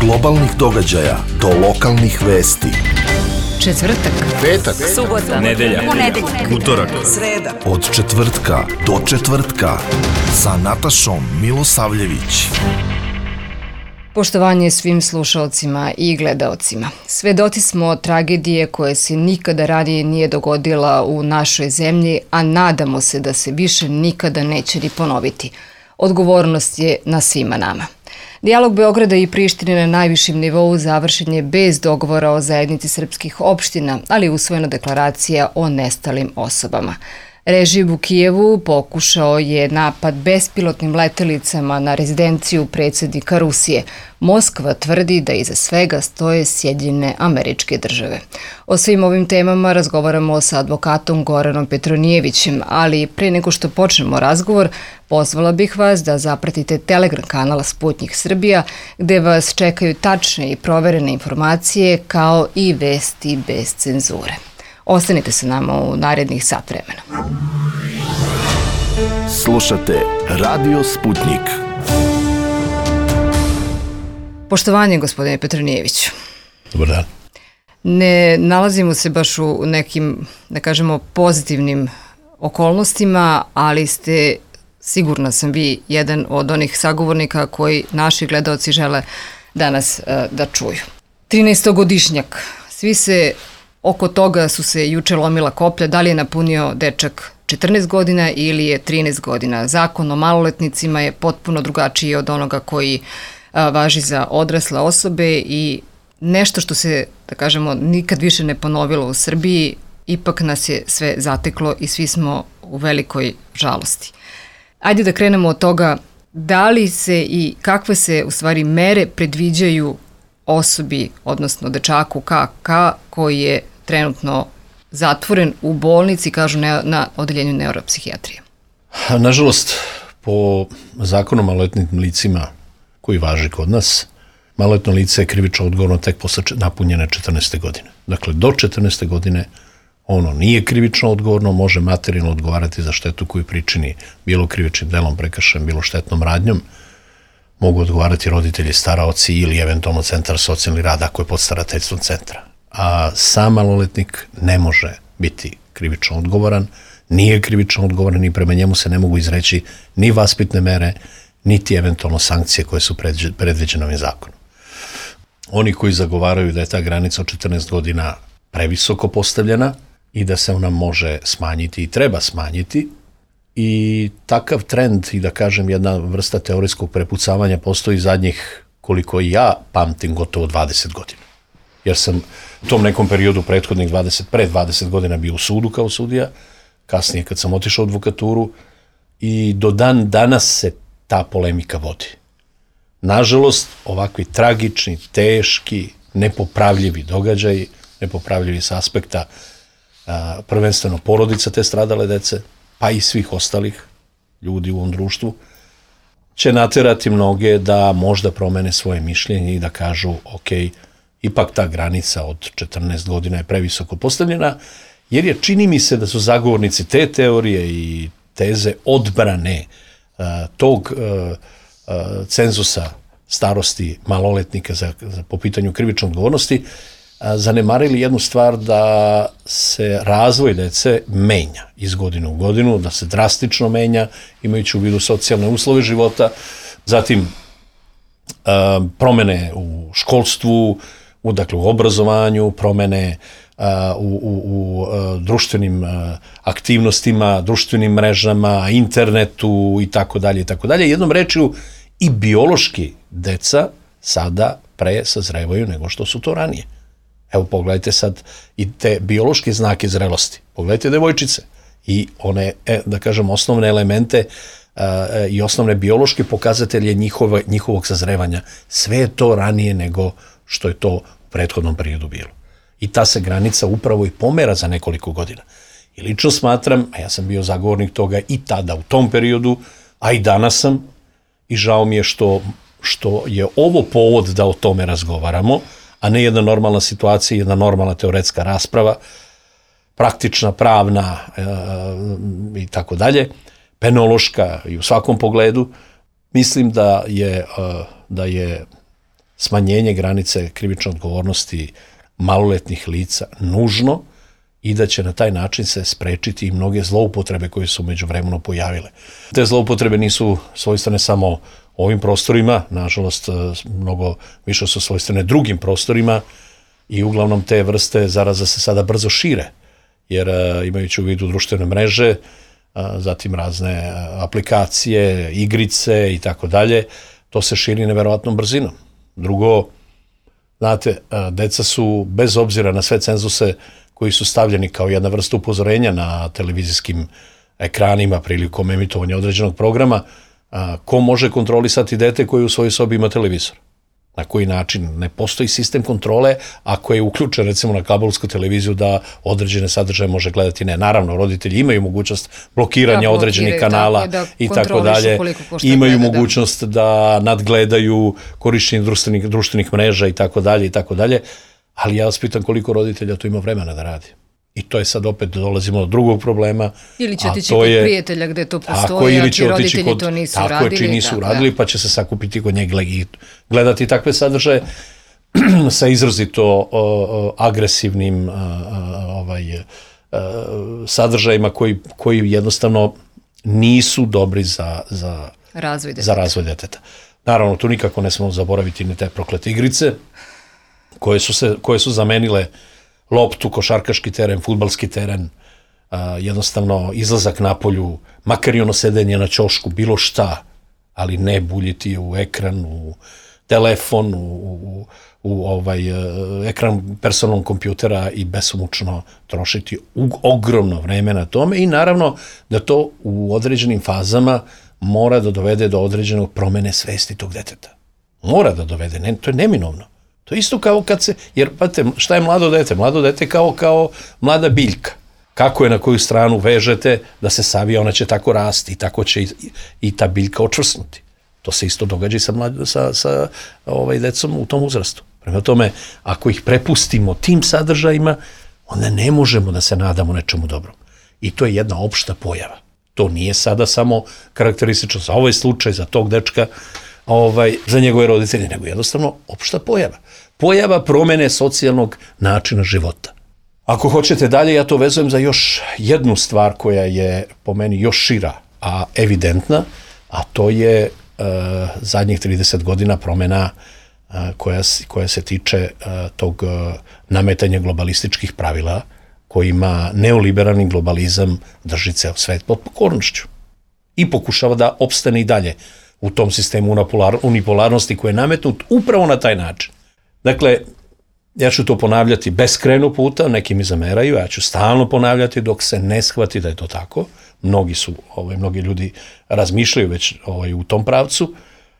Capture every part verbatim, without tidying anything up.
globalnih događaja do lokalnih vesti. Četvrtak, petak, subota, nedelja, ponedeljak, utorak, sreda. Od četvrtka do četvrtka sa Natašom Milosavljević. Poštovanje svim slušalcima i gledaocima. Svedoci smo tragedije koje se nikada ranije nije dogodila u našoj zemlji, a nadamo se da se više nikada neće ni ponoviti. Odgovornost je na svima nama. Dijalog Beograda i Prištine na najvišem nivou završen je bez dogovora o zajednici srpskih opština, ali usvojena deklaracija o nestalim osobama. Režim u Kijevu pokušao je napad bespilotnim letelicama na rezidenciju predsjednika Rusije. Moskva tvrdi da iza svega stoje Sjedinjene Američke Države. O svim ovim temama razgovaramo sa advokatom Goranom Petronijevićem, ali pre nego što počnemo razgovor, pozvala bih vas da zapratite Telegram kanala Sputnjik Srbija, gde vas čekaju tačne i proverene informacije kao i vesti bez cenzure. Ostanite sa nama u narednih sat vremena. Slušate Radio Sputnjik. Poštovanje, gospodine Petronijeviću. Dobar dan. Ne nalazimo se baš u nekim, da kažemo, pozitivnim okolnostima, ali ste, sigurna sam, vi jedan od onih sagovornika koji naši gledaoci žele danas uh, da čuju. trinaestogodišnjak. Svi se oko toga su se juče lomila koplja, da li je napunio dečak četrnaest godina ili je trinaest godina. Zakon o maloletnicima je potpuno drugačiji od onoga koji a, važi za odrasle osobe i nešto što se, da kažemo, nikad više ne ponovilo u Srbiji, ipak nas je sve zateklo i svi smo u velikoj žalosti. Ajde da krenemo od toga da li se i kakve se u stvari mere predviđaju osobi, odnosno dečaku K K koji je trenutno zatvoren u bolnici, kažu ne, na odeljenju neuropsihijatrije. Nažalost, po zakonu o maloletnim licima koji važi kod nas, maloletno lice je krivično odgovorno tek posle napunjene četrnaeste godine. Dakle, do četrnaeste godine ono nije krivično odgovorno, može materijalno odgovarati za štetu koju pričini bilo krivičnim delom, prekršajem, bilo štetnom radnjom. Mogu odgovarati roditelji, staraoci ili eventualno centar socijalni rad ako je pod starateljstvom centra. A sam maloletnik ne može biti krivično odgovoran, nije krivično odgovoran i prema njemu se ne mogu izreći ni vaspitne mere, niti eventualno sankcije koje su predviđene ovim zakonom. Oni koji zagovaraju da je ta granica od četrnaest godina previsoko postavljena i da se ona može smanjiti i treba smanjiti, i takav trend i da kažem jedna vrsta teorijskog prepucavanja postoji zadnjih, koliko i ja pamtim, gotovo dvadeset godina. Jer sam u tom nekom periodu prethodnih dvadeset, pre dvadeset godina bio u sudu kao sudija, kasnije kad sam otišao u advokaturu i do dan danas se ta polemika vodi. Nažalost, ovakvi tragični, teški, nepopravljivi događaji, nepopravljivi s aspekta a, prvenstveno porodica te stradale dece, pa i svih ostalih ljudi u ovom društvu, će naterati mnoge da možda promene svoje mišljenje i da kažu, ok, ipak ta granica od četrnaest godina je previsoko postavljena, jer je, čini mi se da su zagovornici te teorije i teze odbrane uh, tog uh, uh, cenzusa starosti maloletnika za, za, po pitanju krivične odgovornosti, zanemarili jednu stvar, da se razvoj dece menja iz godine u godinu, da se drastično menja, imajući u vidu socijalne uslove života, zatim promene u školstvu, u, dakle, u obrazovanju, promene u, u, u društvenim aktivnostima, društvenim mrežama, internetu i tako dalje i tako dalje. Jednom rečju, i biološki deca sada pre sazrevaju nego što su to ranije. Evo, pogledajte sad i te biološke znake zrelosti. Pogledajte devojčice i one, da kažem, osnovne elemente uh, i osnovne biološke pokazatelje njihove, njihovog sazrevanja. Sve je to ranije nego što je to u prethodnom periodu bilo. I ta se granica upravo i pomera za nekoliko godina. I lično smatram, a ja sam bio zagovornik toga i tada u tom periodu, a i danas sam, i žao mi je što, što je ovo povod da o tome razgovaramo, a ne jedna normalna situacija, jedna normalna teoretska rasprava, praktična, pravna e, i tako dalje, penološka i u svakom pogledu. Mislim da je, e, da je smanjenje granice krivične odgovornosti maloletnih lica nužno i da će na taj način se sprečiti i mnoge zloupotrebe koje su međuvremeno pojavile. Te zloupotrebe nisu svojstvene samo ovim prostorima, nažalost mnogo više su svojstvene drugim prostorima i uglavnom te vrste zaraza se sada brzo šire, jer imajući u vidu društvene mreže, zatim razne aplikacije, igrice i tako dalje, to se širi neverovatnom brzinom. Drugo, znate, deca su, bez obzira na sve cenzuse koji su stavljeni kao jedna vrsta upozorenja na televizijskim ekranima prilikom emitovanja određenog programa, ko može kontrolisati dete koji u svojoj sobi ima televizor? Na koji način? Ne postoji sistem kontrole ako je uključen recimo na kablovsku televiziju da određene sadržaje može gledati. Ne, naravno, roditelji imaju mogućnost blokiranja da, određenih kanala da i tako dalje. Imaju gleda, mogućnost da. da nadgledaju korišćenje društvenih, društvenih mreža i tako dalje i tako dalje. Ali ja vas pitam koliko roditelja to ima vremena da radi. I to je sad opet dolazimo do drugog problema. Ili će otići kod je, prijatelja gde to postoji, a ti roditelji kod, to nisu tako radili. Tako je, či nisu radili, da. Pa će se sakupiti kod njega i gledati takve sadržaje sa izrazito o, o, agresivnim o, o, ovaj, o, sadržajima koji, koji jednostavno nisu dobri za, za, razvoj, za razvoj deteta. Naravno, tu nikako ne smemo zaboraviti ni te proklete igrice koje su, se, koje su zamenile loptu, košarkaški teren, fudbalski teren, a, jednostavno izlazak napolju, makar i ono sedenje na ćošku, bilo šta, ali ne buljiti u ekran, u telefon, u, u, u ovaj, ekran personalnog kompjutera i besomučno trošiti u, ogromno vreme na tome i naravno da to u određenim fazama mora da dovede do određenog promene svesti tog deteta. Mora da dovede, ne, to je neminovno. To je isto kao kad se, jer pate, šta je mlado dete? Mlado dete kao, kao mlada biljka. Kako je na koju stranu vežete da se savija, ona će tako rasti i tako će i, i ta biljka očvrsnuti. To se isto događa i sa, mlad, sa, sa ovaj, decom u tom uzrastu. Prema tome, ako ih prepustimo tim sadržajima, onda ne možemo da se nadamo nečemu dobrom. I to je jedna opšta pojava. To nije sada samo karakteristično za ovaj slučaj, za tog dečka, ovaj, za njegove roditelje, nego jednostavno opšta pojava. Pojava promene socijalnog načina života. Ako hoćete dalje, ja to vezujem za još jednu stvar koja je po meni još šira, a evidentna, a to je uh, zadnjih trideset godina promena uh, koja, koja se tiče uh, tog uh, nametanja globalističkih pravila kojima neoliberalni globalizam drži ceo svet pod pokornošću i pokušava da opstane i dalje u tom sistemu unipolarnosti koji je nametnut upravo na taj način. Dakle, ja ću to ponavljati beskrajno puta, neki mi zameraju, ja ću stalno ponavljati dok se ne shvati da je to tako. Mnogi su, ovaj, mnogi ljudi razmišljaju već ovaj, u tom pravcu.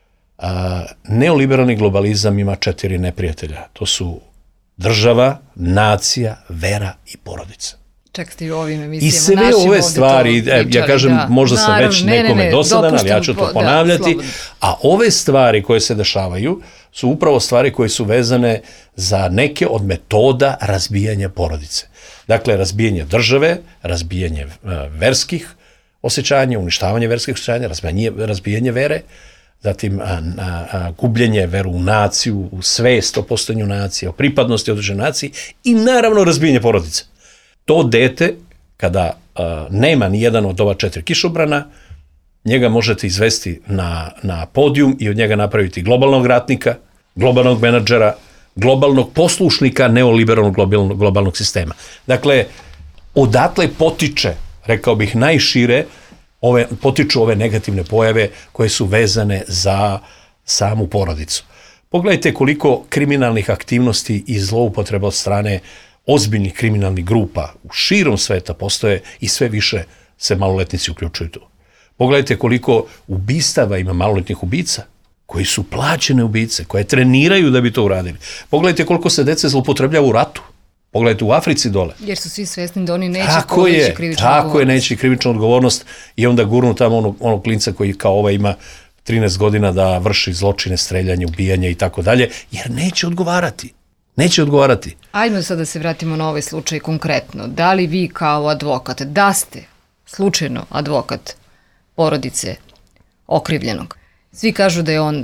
A, neoliberalni globalizam ima četiri neprijatelja. To su država, nacija, vera i porodica. Čak ste i u ovim emisijama. I sve našim ove stvari, pričali, ja kažem, da. možda sam Naravno, već ne, nekome ne, ne, dosadan, ali ja ću to da, ponavljati, slobodno. A ove stvari koje se dešavaju su upravo stvari koje su vezane za neke od metoda razbijanja porodice. Dakle, razbijanje države, razbijanje uh, verskih osjećanja, uništavanje verskih osjećanja, razbijanje, razbijanje vere, zatim a, a, a, gubljenje veru u naciju, u svest o postojanju nacije, o pripadnosti određenoj naciji i naravno razbijanje porodice. To dete, kada a, nema ni jedan od ova četiri kišobrana, njega možete izvesti na, na podijum i od njega napraviti globalnog ratnika, globalnog menadžera, globalnog poslušnika neoliberalnog globalnog, globalnog sistema. Dakle, odatle potiče, rekao bih najšire, ove, potiču ove negativne pojave koje su vezane za samu porodicu. Pogledajte koliko kriminalnih aktivnosti i zloupotreba od strane ozbiljnih kriminalnih grupa u širom sveta postoje i sve više se maloletnici uključuju tu. Pogledajte koliko ubistava ima maloletnih ubica, koji su plaćene ubice, koje treniraju da bi to uradili. Pogledajte koliko se dece zloupotrebljava u ratu. Pogledajte u Africi dole. Jer su svi svesni da oni neće tako poveći krivičnu odgovornost. Tako je, neće krivičnu odgovornost i onda gurnu tamo onog, onog klinca koji kao ovaj ima trinaest godina da vrši zločine, streljanje, ubijanje i tako dalje, jer neće odgovarati. Neće odgovarati. Ajmo sad da se vratimo na ovaj slučaj konkretno. Da li vi kao advokat, da ste slučajno advokat porodice okrivljenog, svi kažu da je on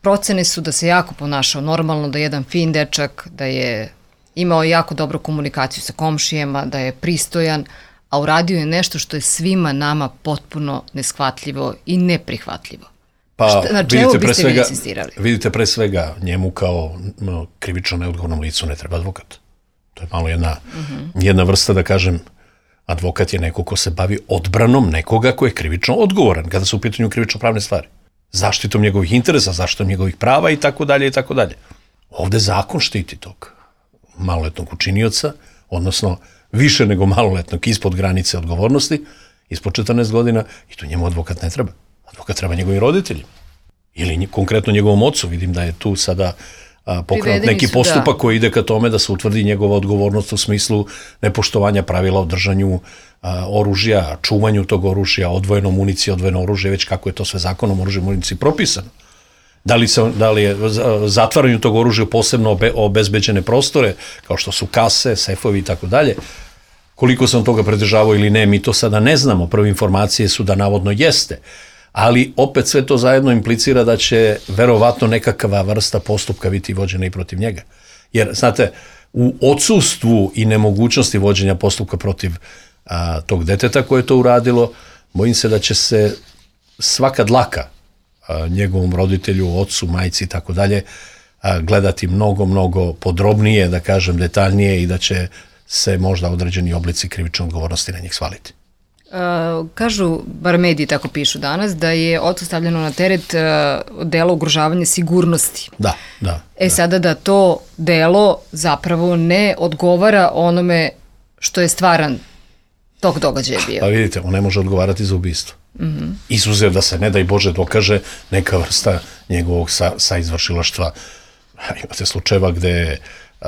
procene su da se jako ponašao normalno, da je jedan fin dečak, da je imao jako dobru komunikaciju sa komšijama, da je pristojan, a uradio je nešto što je svima nama potpuno neshvatljivo i neprihvatljivo. Pa, Šta, na čemu vidite, pre biste vi svega, insistirali? vidite, pre svega, njemu kao no, krivično neodgovornom licu ne treba advokat. To je malo jedna, uh-huh. jedna vrsta, da kažem, advokat je neko ko se bavi odbranom nekoga ko je krivično odgovoran kada su u pitanju krivično pravne stvari. Zaštitom njegovih interesa, zaštitom njegovih prava i tako dalje i tako dalje. Ovde zakon štiti tog maloletnog učinioca, odnosno više nego maloletnog ispod granice odgovornosti, ispod četrnaest godina, i tu njemu advokat ne treba. Advokat treba njegovim roditeljima. Ili konkretno njegovom ocu. Vidim da je tu sada a, pokrenut neki postupak da. koji ide ka tome da se utvrdi njegova odgovornost u smislu nepoštovanja pravila o držanju a, oružja, čuvanju tog oružja, odvojeno municije, odvojeno oružje, već kako je to sve zakonom oružje municiji propisano. Da li, se, da li je zatvaranju tog oružja posebno obe, obezbeđene prostore, kao što su kase, sefovi i tako dalje. Koliko sam toga pridržavao ili ne, mi to sada ne znamo. Prve informacije su da navodno jeste. Ali opet sve to zajedno implicira da će verovatno nekakva vrsta postupka biti vođena i protiv njega. Jer, znate, u odsustvu i nemogućnosti vođenja postupka protiv a, tog deteta koje je to uradilo, bojim se da će se svaka dlaka a, njegovom roditelju, ocu, majci i tako dalje gledati mnogo, mnogo podrobnije, da kažem, detaljnije i da će se možda određeni oblici krivične odgovornosti na njih svaliti. Uh, kažu, bar mediji tako pišu danas, da je ocu stavljeno na teret uh, delo ugrožavanja sigurnosti. Da, da. E da. sada da to delo zapravo ne odgovara onome što je stvaran tog događaja bio. Pa vidite, on ne može odgovarati za ubistvo. Mm-hmm. Izuzev da se, ne daj Bože, dokaže neka vrsta njegovog sa, sa izvršilaštva. Imate slučajeva gde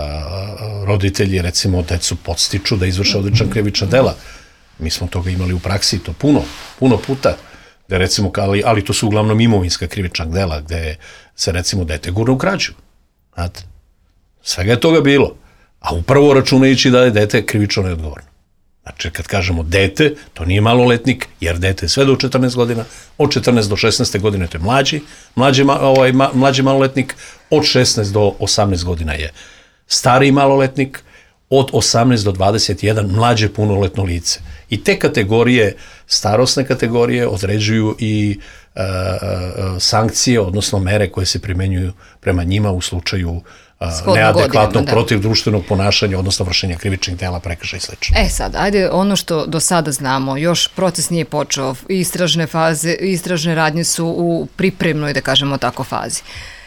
a, roditelji, recimo, decu podstiču da izvrše odličan krivična dela. Mi smo toga imali u praksi, to puno, puno puta, gde recimo, ali, ali to su uglavnom imovinska krivična dela, gde se recimo dete gurne u krađu. Znate, svega je toga bilo. A upravo računajući da je dete krivično neodgovorno. Znači, kad kažemo dete, to nije maloletnik, jer dete je sve do četrnaest godina, od četrnaest do šesnaest godine to je mlađi, mlađi, ovaj, mlađi maloletnik, od šesnaest do osamnaest godina je stariji maloletnik, od osamnaest do dvadeset jedan mlađe punoletno lice. I te kategorije, starosne kategorije, određuju i e, e, sankcije, odnosno mere koje se primenjuju prema njima u slučaju e, neadekvatnog da. protivdruštvenog ponašanja, odnosno vršenja krivičnih dela, prekršaja i sl. E sad, ajde, ono što do sada znamo, još proces nije počeo, istražne faze, istražne radnje su u pripremnoj, da kažemo tako, fazi.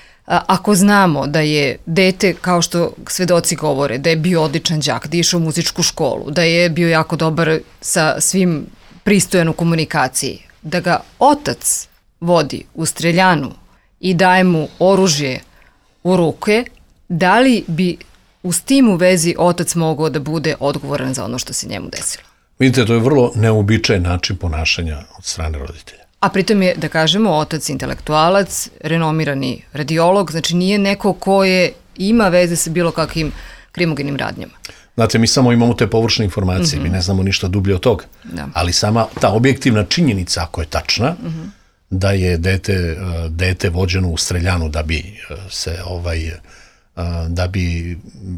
Ako znamo da je dete, kao što svedoci govore, da je bio odličan đak, da je išao u muzičku školu, da je bio jako dobar sa svim pristojan u komunikaciji, da ga otac vodi u streljanu i daje mu oružje u ruke, da li bi u tim u vezi otac mogao da bude odgovoran za ono što se njemu desilo? Vidite, to je vrlo neobičajen način ponašanja od strane roditelja. A pritom je, da kažemo, otac intelektualac, renomirani radiolog, znači nije neko ko je, ima veze sa bilo kakvim krimogenim radnjama. Znate, mi samo imamo te površne informacije, mm-hmm. mi ne znamo ništa dublje od toga. Da. Ali sama ta objektivna činjenica, ako je tačna, mm-hmm. da je dete, dete vođeno u streljanu da bi se ovaj, da bi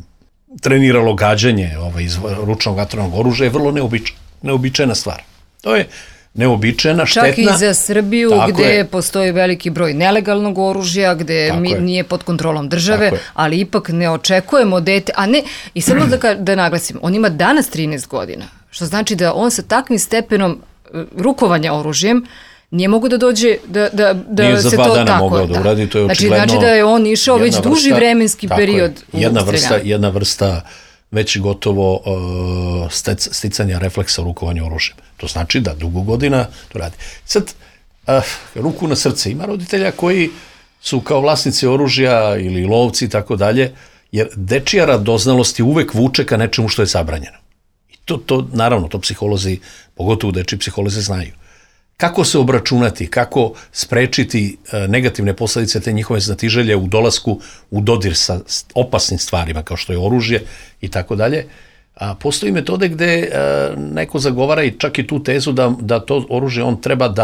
treniralo gađanje ovaj, iz ručnog vatrenog oružja, je vrlo neobičajna, neobičajna stvar. To je neobičajena, štetna. Čak i za Srbiju, gde je. postoji veliki broj nelegalnog oružja, gde mi, nije pod kontrolom države, ali ipak ne očekujemo dete, a ne, i samo da, da naglasim, on ima danas trinaest godina, što znači da on sa takvim stepenom rukovanja oružjem nije mogu da dođe, da, da, da nije za se dva to dana tako. mogao da uradi, to je znači, očigledno. Znači da je on išao već vrsta, duži vremenski period u jedna vrsta, streljanju. jedna vrsta već gotovo uh, stec, sticanja refleksa u rukovanju oružjem. To znači da dugo godina to radi. Sad, uh, ruku na srce, ima roditelja koji su kao vlasnici oružja ili lovci i tako dalje, jer dečija radoznalost je uvek vuče ka nečemu što je zabranjeno. I to, to naravno, to psiholozi, pogotovo dečiji psiholozi znaju. Kako se obračunati, kako sprečiti negativne posledice te njihove znatiželje u dolasku u dodir sa opasnim stvarima kao što je oružje i tako dalje. A postoji metode gde neko zagovara i čak i tu tezu da, da to oružje on treba da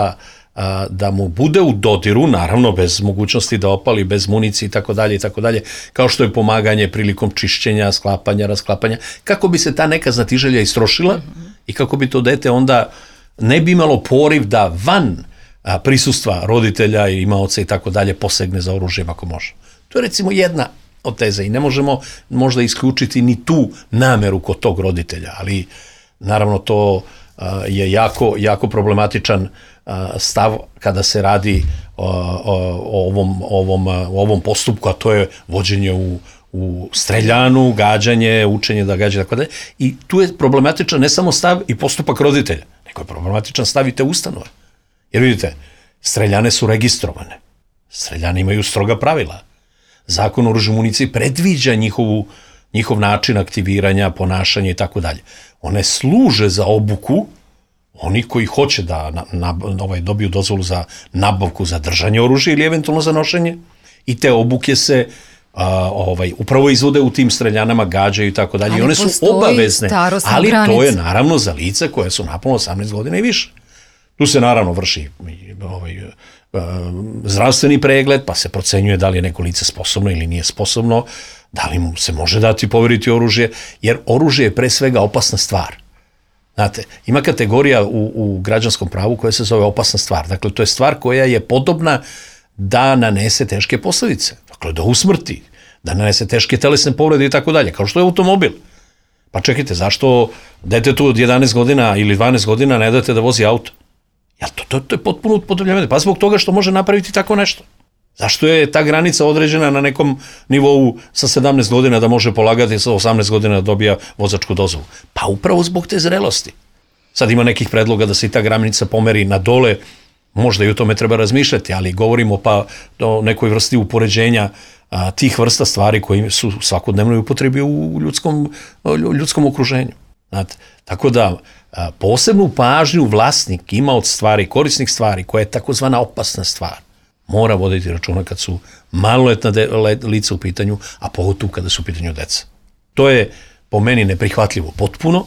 a, da mu bude u dodiru, naravno bez mogućnosti da opali, bez municije i tako dalje i tako dalje, kao što je pomaganje prilikom čišćenja, sklapanja, rasklapanja, kako bi se ta neka znatiželja istrošila mm-hmm. i kako bi to dete onda ne bi imalo poriv da van a, prisustva roditelja i imaoca i tako dalje posegne za oružjem ako može. To je recimo jedna od teza i ne možemo možda isključiti ni tu nameru kod tog roditelja, ali naravno to a, je jako, jako problematičan a, stav kada se radi o, o, o, ovom, ovom, o ovom postupku, a to je vođenje u, u streljanu, gađanje, učenje da gađa, tako da. I tu je problematičan ne samo stav i postupak roditelja, nego je problematičan stav i te ustanove. Jer vidite, streljane su registrovane, streljane imaju stroga pravila. Zakon o oružju i municiji predviđa njihovu, njihov način aktiviranja, ponašanja i tako dalje. One služe za obuku oni koji hoće da na, na, ovaj, dobiju dozvolu za nabavku za držanje oružja ili eventualno za nošenje i te obuke se a, ovaj, upravo izvode u tim streljanama, gađaju i tako dalje. I one su obavezne, ali granica. To je naravno za lice koje su napunile osamnaest godina i više. Tu se naravno vrši ovaj, zdravstveni pregled, pa se procenjuje da li je neko lice sposobno ili nije sposobno, da li mu se može dati poveriti oružje, jer oružje je pre svega opasna stvar. Znate, ima kategorija u, u građanskom pravu koja se zove opasna stvar. Dakle, to je stvar koja je podobna da nanese teške posljedice. Dakle, da usmrti, da nanese teške telesne povrede i tako dalje, kao što je automobil. Pa čekajte, zašto detetu od jedanaest godina ili dvanaest godina ne date da vozi auto? Ja, to, to, to je potpuno upodobljavanje. Pa zbog toga što može napraviti tako nešto. Zašto je ta granica određena na nekom nivou sa sedamnaest godina da može polagati, sa osamnaest godina da dobija vozačku dozvolu? Pa upravo zbog te zrelosti. Sad ima nekih predloga da se i ta granica pomeri na dole, možda i o tome treba razmišljati, ali govorimo pa o nekoj vrsti upoređenja a, tih vrsta stvari koji su svakodnevno upotrebi u ljudskom, ljudskom okruženju. Znate, tako da a, posebnu pažnju vlasnik ima od stvari, korisnih stvari, koja je takozvana opasna stvar, mora voditi računa kad su maloletna lica u pitanju, a pogotovo kada su u pitanju deca. To je po meni neprihvatljivo potpuno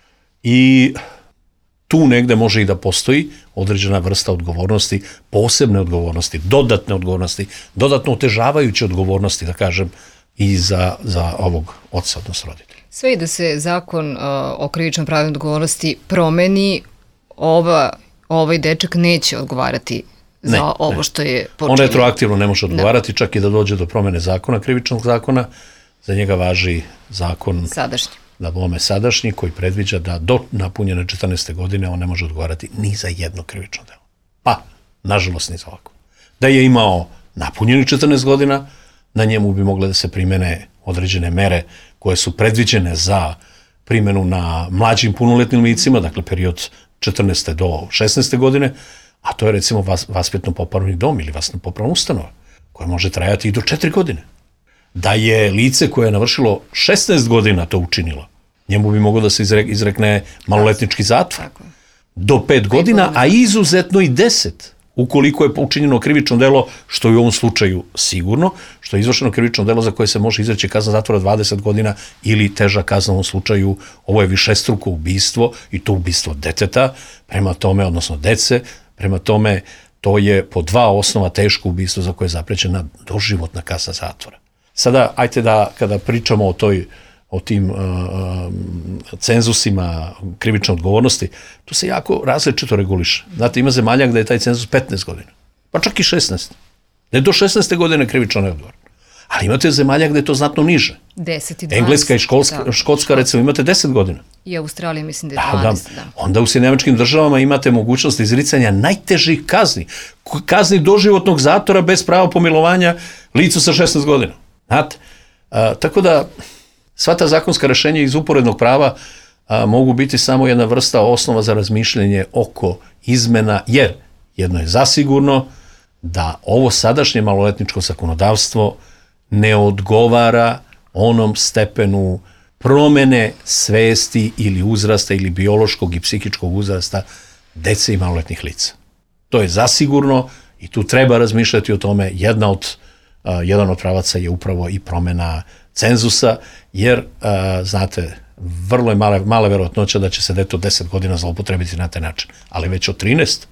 i tu negde može i da postoji određena vrsta odgovornosti, posebne odgovornosti, dodatne odgovornosti, dodatno otežavajuće odgovornosti, da kažem, i za, za ovog oca, odnosno roditelja. Sve i da se zakon uh, o krivičnom pravu odgovornosti promeni, ova, ovaj dečak neće odgovarati za ne, ovo ne. Što je počinio. On retroaktivno ne može odgovarati, da. Čak i da dođe do promene zakona, krivičnog zakona, za njega važi zakon sadašnji. Da bome sadašnji, koji predviđa da do napunjene četrnaeste godine on ne može odgovarati ni za jedno krivično delo. Pa, nažalost, ni za ovako. Da je imao napunjeni četrnaest godina, na njemu bi mogle da se primene određene mere koje su predviđene za primjenu na mlađim punoletnim licima, dakle period četrnaeste do šesnaeste godine, a to je recimo vas, vaspitno-popravni dom ili vaspitno-popravna ustanova, koja može trajati i do četiri godine. Da je lice koje je navršilo šesnaest godina to učinilo, njemu bi moglo da se izrekne maloletnički zatvor do pet godina, a izuzetno i deset, ukoliko je učinjeno krivično delo, što je u ovom slučaju sigurno, što je izvršeno krivično delo za koje se može izreći kazna zatvora dvadeset godina ili teža kazna u ovom slučaju, ovo je višestruko ubistvo i to ubistvo deteta, prema tome, odnosno dece, prema tome to je po dva osnova teško ubistvo za koje je zaprećena doživotna kazna zatvora. Sada, ajte da, kada pričamo o toj, o tim uh, cenzusima krivične odgovornosti, to se jako različito reguliše. Znate, ima zemalja gde je taj cenzus petnaest godina, pa čak i šesnaest. Da je do šesnaeste godine krivično neodgovorno. Ali imate zemalja gde je to znatno niže. deset i dvanaest. Engleska i školska, da, Škotska, recimo, imate deset godina. I Australija, mislim da je dvanaest. Da, da. Onda u Sjedinjenim Američkim Državama imate mogućnost izricanja najtežih kazni. Kazni doživotnog zatvora bez prava pomilovanja licu sa šesnaest godina. Znate? A, tako da sva ta zakonska rešenja iz uporednog prava a, mogu biti samo jedna vrsta osnova za razmišljanje oko izmena, jer jedno je zasigurno da ovo sadašnje maloletničko zakonodavstvo ne odgovara onom stepenu promene svesti ili uzrasta ili biološkog i psihičkog uzrasta dece i maloletnih lica. To je zasigurno i tu treba razmišljati o tome. Jedna od, uh, jedan od pravaca je upravo i promena cenzusa, jer, uh, znate, vrlo je mala, mala verovatnoća da će se dete od deset godina zloupotrebiti na taj način, ali već od trinaest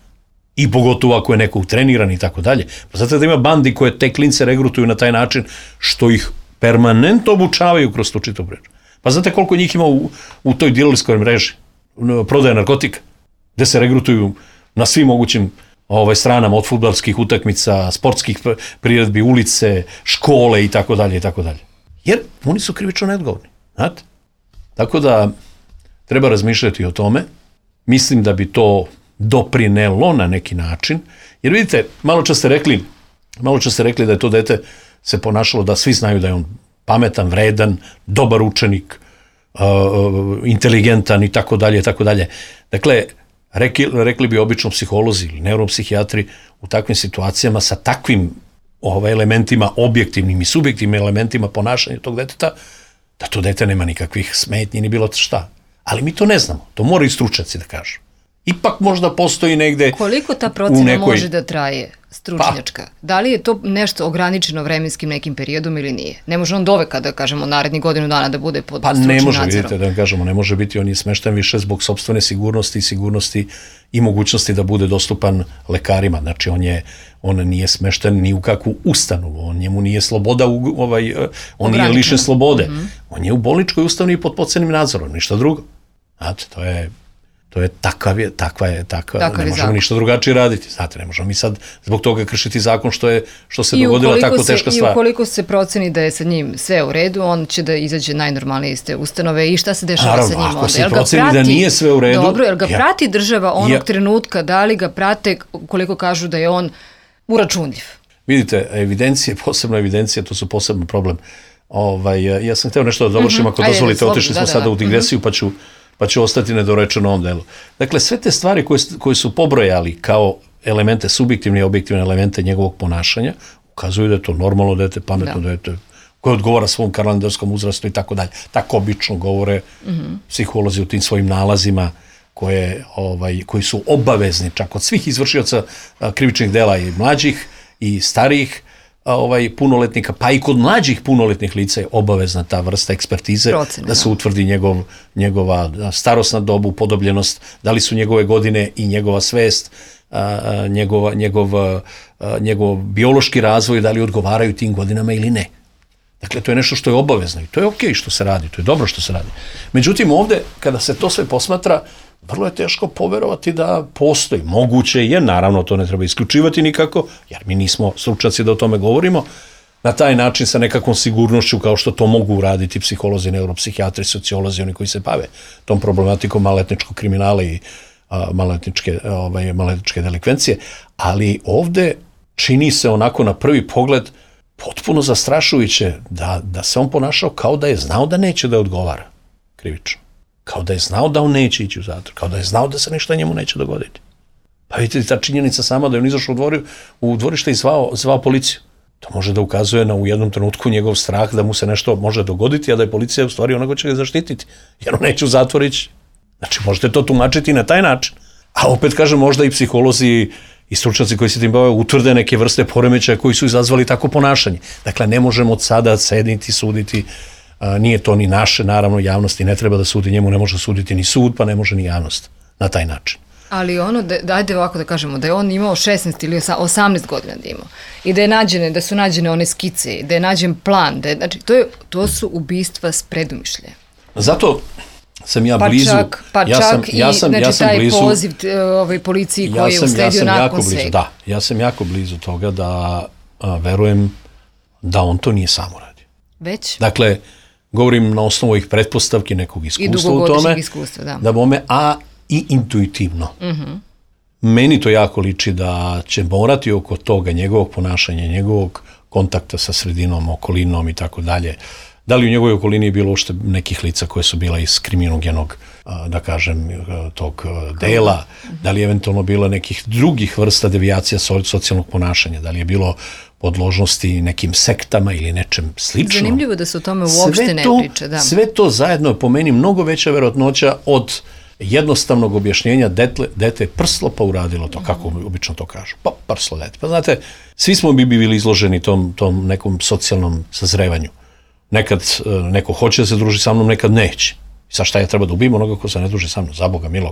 I pogotovo ako je neko utreniran i tako dalje. Pa zato da ima bandi koje te klince regrutuju na taj način što ih permanentno obučavaju kroz tu čitavu priču. Pa znate koliko njih ima u, u toj dilerskoj mreži, prodaje narkotika, gde se regrutuju na svim mogućim ovaj, stranama, od fudbalskih utakmica, sportskih priredbi, ulice, škole i tako dalje i tako dalje. Jer oni su krivično neodgovorni, znate? Tako da treba razmišljati o tome. Mislim da bi to doprinelo na neki način. Jer vidite, malo čas ste rekli, malo čas ste rekli da je to dete se ponašalo da svi znaju da je on pametan, vredan, dobar učenik, uh, inteligentan i tako dalje i tako dalje. Dakle, rekli, rekli bi obično psiholozi ili neuropsihijatri u takvim situacijama sa takvim ovaj, elementima, objektivnim i subjektivnim elementima ponašanja tog deteta, da to dete nema nikakvih smetnji ni bilo šta. Ali mi to ne znamo. To moraju stručnjaci da kažu. Ipak možda postoji negde... Koliko ta procena nekoj... može da traje, stručnjačka? Pa. Da li je to nešto ograničeno vremenskim nekim periodom ili nije? Ne može on doveka da kažemo naredni godinu dana da bude pod pa stručnim nadzorom. Pa ne može, nadzorom. Vidite, da vam kažemo, ne može biti, on je smešten više zbog sopstvene sigurnosti i sigurnosti i mogućnosti da bude dostupan lekarima. Znači, on je on nije smešten ni u kakvu ustanovu, on njemu nije sloboda, u, ovaj, on nije lišen slobode. Mm-hmm. On je u bolničkoj ustanovi pod potpunim nadzorom, ništa drugo. Znate, to je... To je takav je, takva je, takva, Takav ne možemo zakon. Ništa drugačije raditi, znate, ne možemo mi sad zbog toga kršiti zakon što je, što se I dogodila tako se, teška stvar. I ukoliko se proceni da je sa njim sve u redu, on će da izađe najnormalnije iz te ustanove i šta se dešava Naravno, sa njim onda? Ako se proceni prati, da nije sve u redu... Dobro, jer ga ja, prati država onog ja, trenutka, da li ga prate koliko kažu da je on uračunljiv? Vidite, evidencije, posebno evidencije, to su posebno problem. Ovaj, ja sam hteo nešto da dovršim, mm-hmm. ako Ajde, dozvolite, otišli smo da, sada da, u digresiju, mm-hmm. pa ću pa će ostati nedorečeno ovom delu. Dakle, sve te stvari koje, koje su pobrojali kao elemente, subjektivne i objektivne elemente njegovog ponašanja, ukazuju da je to normalno dete, pametno da. dete, koje odgovara svom kalendarskom uzrastu i tako dalje. Tako obično govore mm-hmm. psiholozi u tim svojim nalazima koje, ovaj, koji su obavezni čak od svih izvršioca krivičnih dela i mlađih i starijih ovaj punoletnika, pa i kod mlađih punoletnih lica je obavezna ta vrsta ekspertize Procene, da se utvrdi njegov, njegova starosna doba, upodobljenost, da li su njegove godine i njegova svest, a, njegova, njegov, a, njegov biološki razvoj, da li odgovaraju tim godinama ili ne. Dakle, to je nešto što je obavezno i to je okej što se radi, to je dobro što se radi. Međutim, ovde, kada se to sve posmatra, vrlo je teško poverovati da postoji. Moguće je, naravno to ne treba isključivati nikako, jer mi nismo stručnjaci da o tome govorimo, na taj način sa nekakvom sigurnošću kao što to mogu uraditi psiholozi, neuropsihijatri, sociolozi, oni koji se bave tom problematikom maloletničkog kriminala i a, maloletničke, ovaj, maloletničke delikvencije, ali ovde čini se onako na prvi pogled potpuno zastrašujuće da, da se on ponašao kao da je znao da neće da odgovara krivično. Kao da je znao da on neće ići u zatvor, kao da je znao da se ništa njemu neće dogoditi. Pa vidite, ta činjenica sama da je on izašao u, dvori, u dvorište i zvao, zvao policiju. To može da ukazuje na u jednom trenutku njegov strah da mu se nešto može dogoditi, a da je policija u stvari ona ko će ga zaštititi, jer on neće u zatvor ići. Znači, možete to tumačiti na taj način. A opet kažem, možda i psiholozi i stručnjaci koji se tim bave utvrde neke vrste poremećaja koji su izazvali tako ponašanje. Dakle, ne možemo od sada sediti, suditi. A, nije to ni naše, naravno, javnosti ne treba da sudi, njemu ne može suditi ni sud, pa ne može ni javnost na taj način. Ali ono, da, dajte ovako da kažemo, da je on imao šesnaest ili osamnaest godina da imao i da je nađene, da su nađene one skice, da je nađen plan, da je, znači, to, je, to su ubistva s predumišljajem. Zato sam ja pa blizu. Čak, pa ja čak sam, i ja sam, znači, ja sam taj blizu, poziv ovaj, policiji ja koji sam, je usledio ja nakon svega. Da, ja sam jako blizu toga da a, verujem da on to nije samo radio. Već? Dakle, govorim na osnovu ovih pretpostavki nekog iskustva u tome, iskustva, da. da bome, a i intuitivno. Mm-hmm. Meni to jako liči da će morati oko toga njegovog ponašanja, njegovog kontakta sa sredinom, okolinom i tako dalje. Da li u njegovoj okolini je bilo uopšte nekih lica koje su bila iz kriminogenog, da kažem, tog dela, da li je eventualno bilo nekih drugih vrsta devijacija socijalnog ponašanja, da li je bilo podložnosti nekim sektama ili nečem sličnom. Zanimljivo da se o tome uopšte sve to, ne priča. Da. Sve to zajedno je po meni mnogo veća verovatnoća od jednostavnog objašnjenja detle, dete prslo pa uradilo to, kako obično to kažu. Pa prslo dete. Pa znate, svi smo bi bili izloženi tom, tom nekom socijalnom sazrevanju. Nekad neko hoće da se druži sa mnom, nekad neće. I sad šta ja treba da ubijemo onoga ko se ne druži sa mnom, za Boga miloga.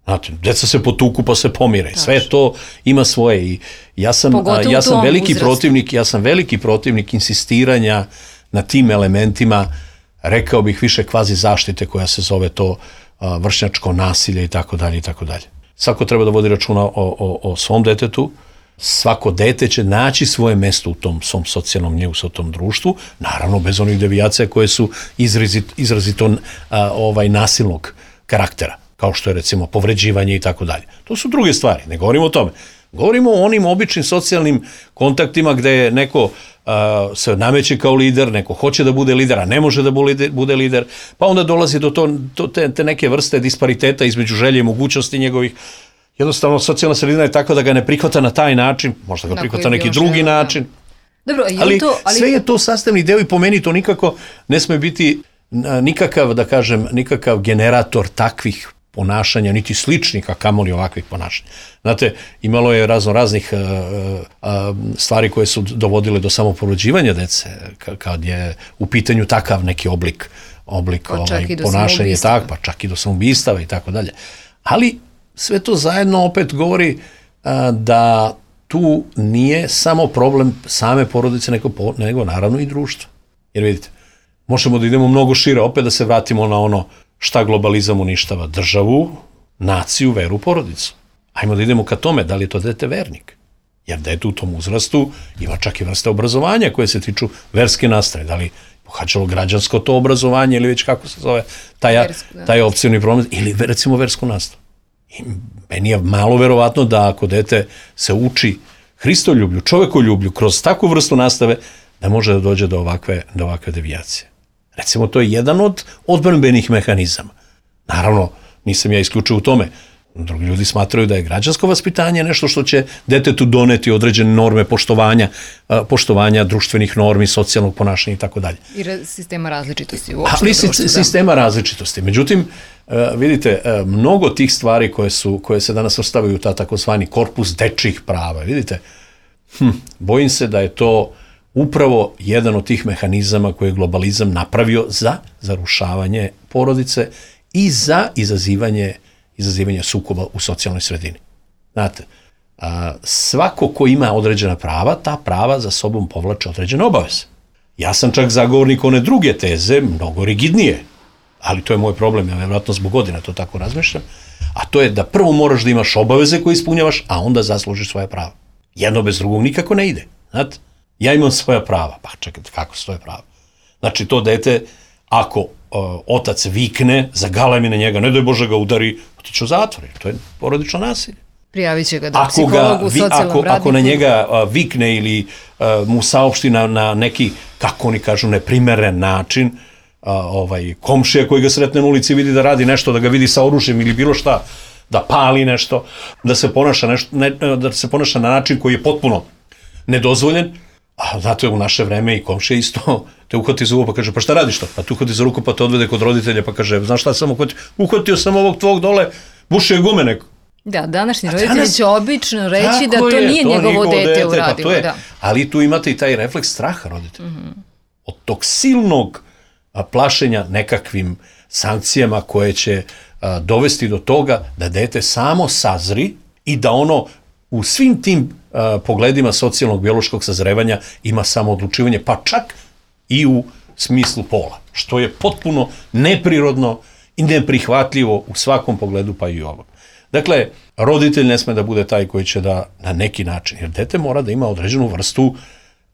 Znate, deca se potuku pa se pomire. Sve to ima svoje. I ja sam, Pogotovo ja sam veliki uzrastu. protivnik, ja sam veliki protivnik insistiranja na tim elementima, rekao bih više kvazi zaštite koja se zove to a, vršnjačko nasilje i tako dalje i tako dalje. Svako treba da vodi računa o, o, o svom detetu. Svako dete će naći svoje mesto u tom svom socijalnom njegu, u tom društvu, naravno bez onih devijacija koje su izrazito, izrazito a, ovaj, nasilnog karaktera, kao što je recimo povređivanje i tako dalje. To su druge stvari, ne govorimo o tome. Govorimo o onim običnim socijalnim kontaktima gde je neko uh, se nameće kao lider, neko hoće da bude lider, a ne može da bude, bude lider, pa onda dolazi do, to, do te, te neke vrste dispariteta između želje i mogućnosti njegovih. Jednostavno, socijalna sredina je tako da ga ne prihvata na taj način, možda ga prihvata na neki drugi žele, način. Dobro, je ali, to, ali sve je to sastavni deo i po meni to nikako ne sme biti nikakav, da kažem, nikakav generator takvih ponašanja, niti sličnih, a kamoli ovakvih ponašanja. Znate, imalo je razno raznih uh, uh, stvari koje su dovodile do samopovređivanja dece, kad je u pitanju takav neki oblik, oblik pa ovaj, ponašanja, tak, pa čak i do samoubistava i tako dalje. Ali sve to zajedno opet govori uh, da tu nije samo problem same porodice, nego, nego naravno i društva. Jer vidite, možemo da idemo mnogo šire, opet da se vratimo na ono šta globalizam uništava, državu, naciju, veru, porodicu. Ajmo da idemo ka tome, da li je to dete vernik? Jer dete u tom uzrastu ima čak i vrste obrazovanja koje se tiču verske nastave. Da li pohađalo građansko to obrazovanje ili već kako se zove taj, Versko, taj opcijni promet, ili recimo versku nastavu. I meni je malo verovatno da ako dete se uči hristoljublju, čovekoljublju kroz takvu vrstu nastave, da može da dođe do ovakve, do ovakve devijacije. Recimo, to je jedan od odbrambenih mehanizama. Naravno, nisam ja isključio u tome. Drugi ljudi smatraju da je građansko vaspitanje nešto što će detetu doneti određene norme poštovanja, poštovanja društvenih normi, socijalnog ponašanja i tako dalje. I sistema različitosti uopšte. Ali društvu, sistema da. različitosti. Međutim, vidite, mnogo tih stvari koje, su, koje se danas ostavaju u ta takozvani korpus dečjih prava, vidite, hm, bojim se da je to upravo jedan od tih mehanizama koje je globalizam napravio za zarušavanje porodice i za izazivanje, izazivanje sukoba u socijalnoj sredini. Znate, a, svako ko ima određena prava, ta prava za sobom povlače određene obaveze. Ja sam čak zagovornik one druge teze, mnogo rigidnije, ali to je moj problem, ja vjerojatno zbog godina to tako razmišljam, a to je da prvo moraš da imaš obaveze koje ispunjavaš, a onda zaslužiš svoje prava. Jedno bez drugog nikako ne ide, znate. Ja imam svoja prava. Pa čekajte, kako su svoje prava? Znači, to dete, ako uh, otac vikne, zagalemi na njega, ne daj Bože ga udari, otiće u zatvor. To je porodično nasilje. Prijavit će ga da psihologu, socijalnom ako, radniku. Ako na njega uh, vikne ili uh, mu saopšti na, na neki, kako oni kažu, neprimeren način, uh, ovaj, komšija koji ga sretne na ulici vidi da radi nešto, da ga vidi sa oružjem ili bilo šta, da pali nešto, da se ponaša, nešto, ne, da se ponaša na način koji je potpuno nedozvoljen. A znate, u naše vreme i komšija isto te uhvati za ruku pa kaže, pa šta radiš to? Pa te uhvati za ruku pa te odvede kod roditelja pa kaže, znaš šta sam uhvatio? Uhvatio sam ovog tvog dole, bušio je gume neko. Da, današnji roditelji danas će obično reći da to je, nije to njegovo dete, dete uradilo. Pa da. Ali tu imate i taj refleks straha roditelja. Mm-hmm. Od tog silnog a, plašenja nekakvim sankcijama koje će a, dovesti do toga da dete samo sazri i da ono u svim tim Uh, pogledima socijalnog biološkog sazrevanja ima samo odlučivanje, pa čak i u smislu pola, što je potpuno neprirodno i neprihvatljivo u svakom pogledu, pa i u ovom. Dakle, roditelj ne sme da bude taj koji će da na neki način, jer dete mora da ima određenu vrstu, uh,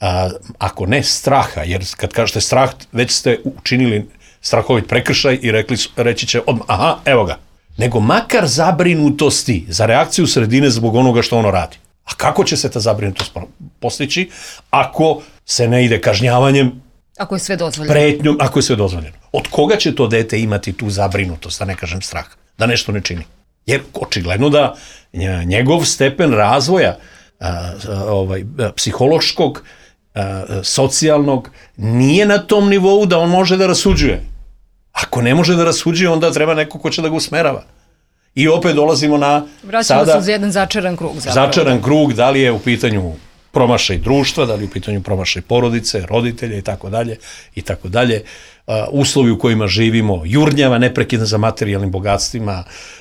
ako ne straha, jer kad kažete strah, već ste učinili strahovit prekršaj i rekli, reći će odmah, aha, evo ga, nego makar zabrinutosti za reakciju sredine zbog onoga što ono radi. A kako će se ta zabrinutost postići ako se ne ide kažnjavanjem, ako je sve dozvoljeno, pretnjom, ako je sve dozvoljeno? Od koga će to dete imati tu zabrinutost, da ne kažem strah, da nešto ne čini? Jer očigledno da njegov stepen razvoja a, ovaj, psihološkog, a, socijalnog nije na tom nivou da on može da rasuđuje. Ako ne može da rasuđuje, onda treba neko ko će da ga usmerava. I opet dolazimo na Vraćamo sada... se uz jedan začaran krug. Zapravo. Začaran krug, da li je u pitanju promašaj društva, da li u pitanju promašaj porodice, roditelja i tako dalje i tako dalje. Uslovi u kojima živimo, jurnjava neprekidno za materijalnim bogatstvima,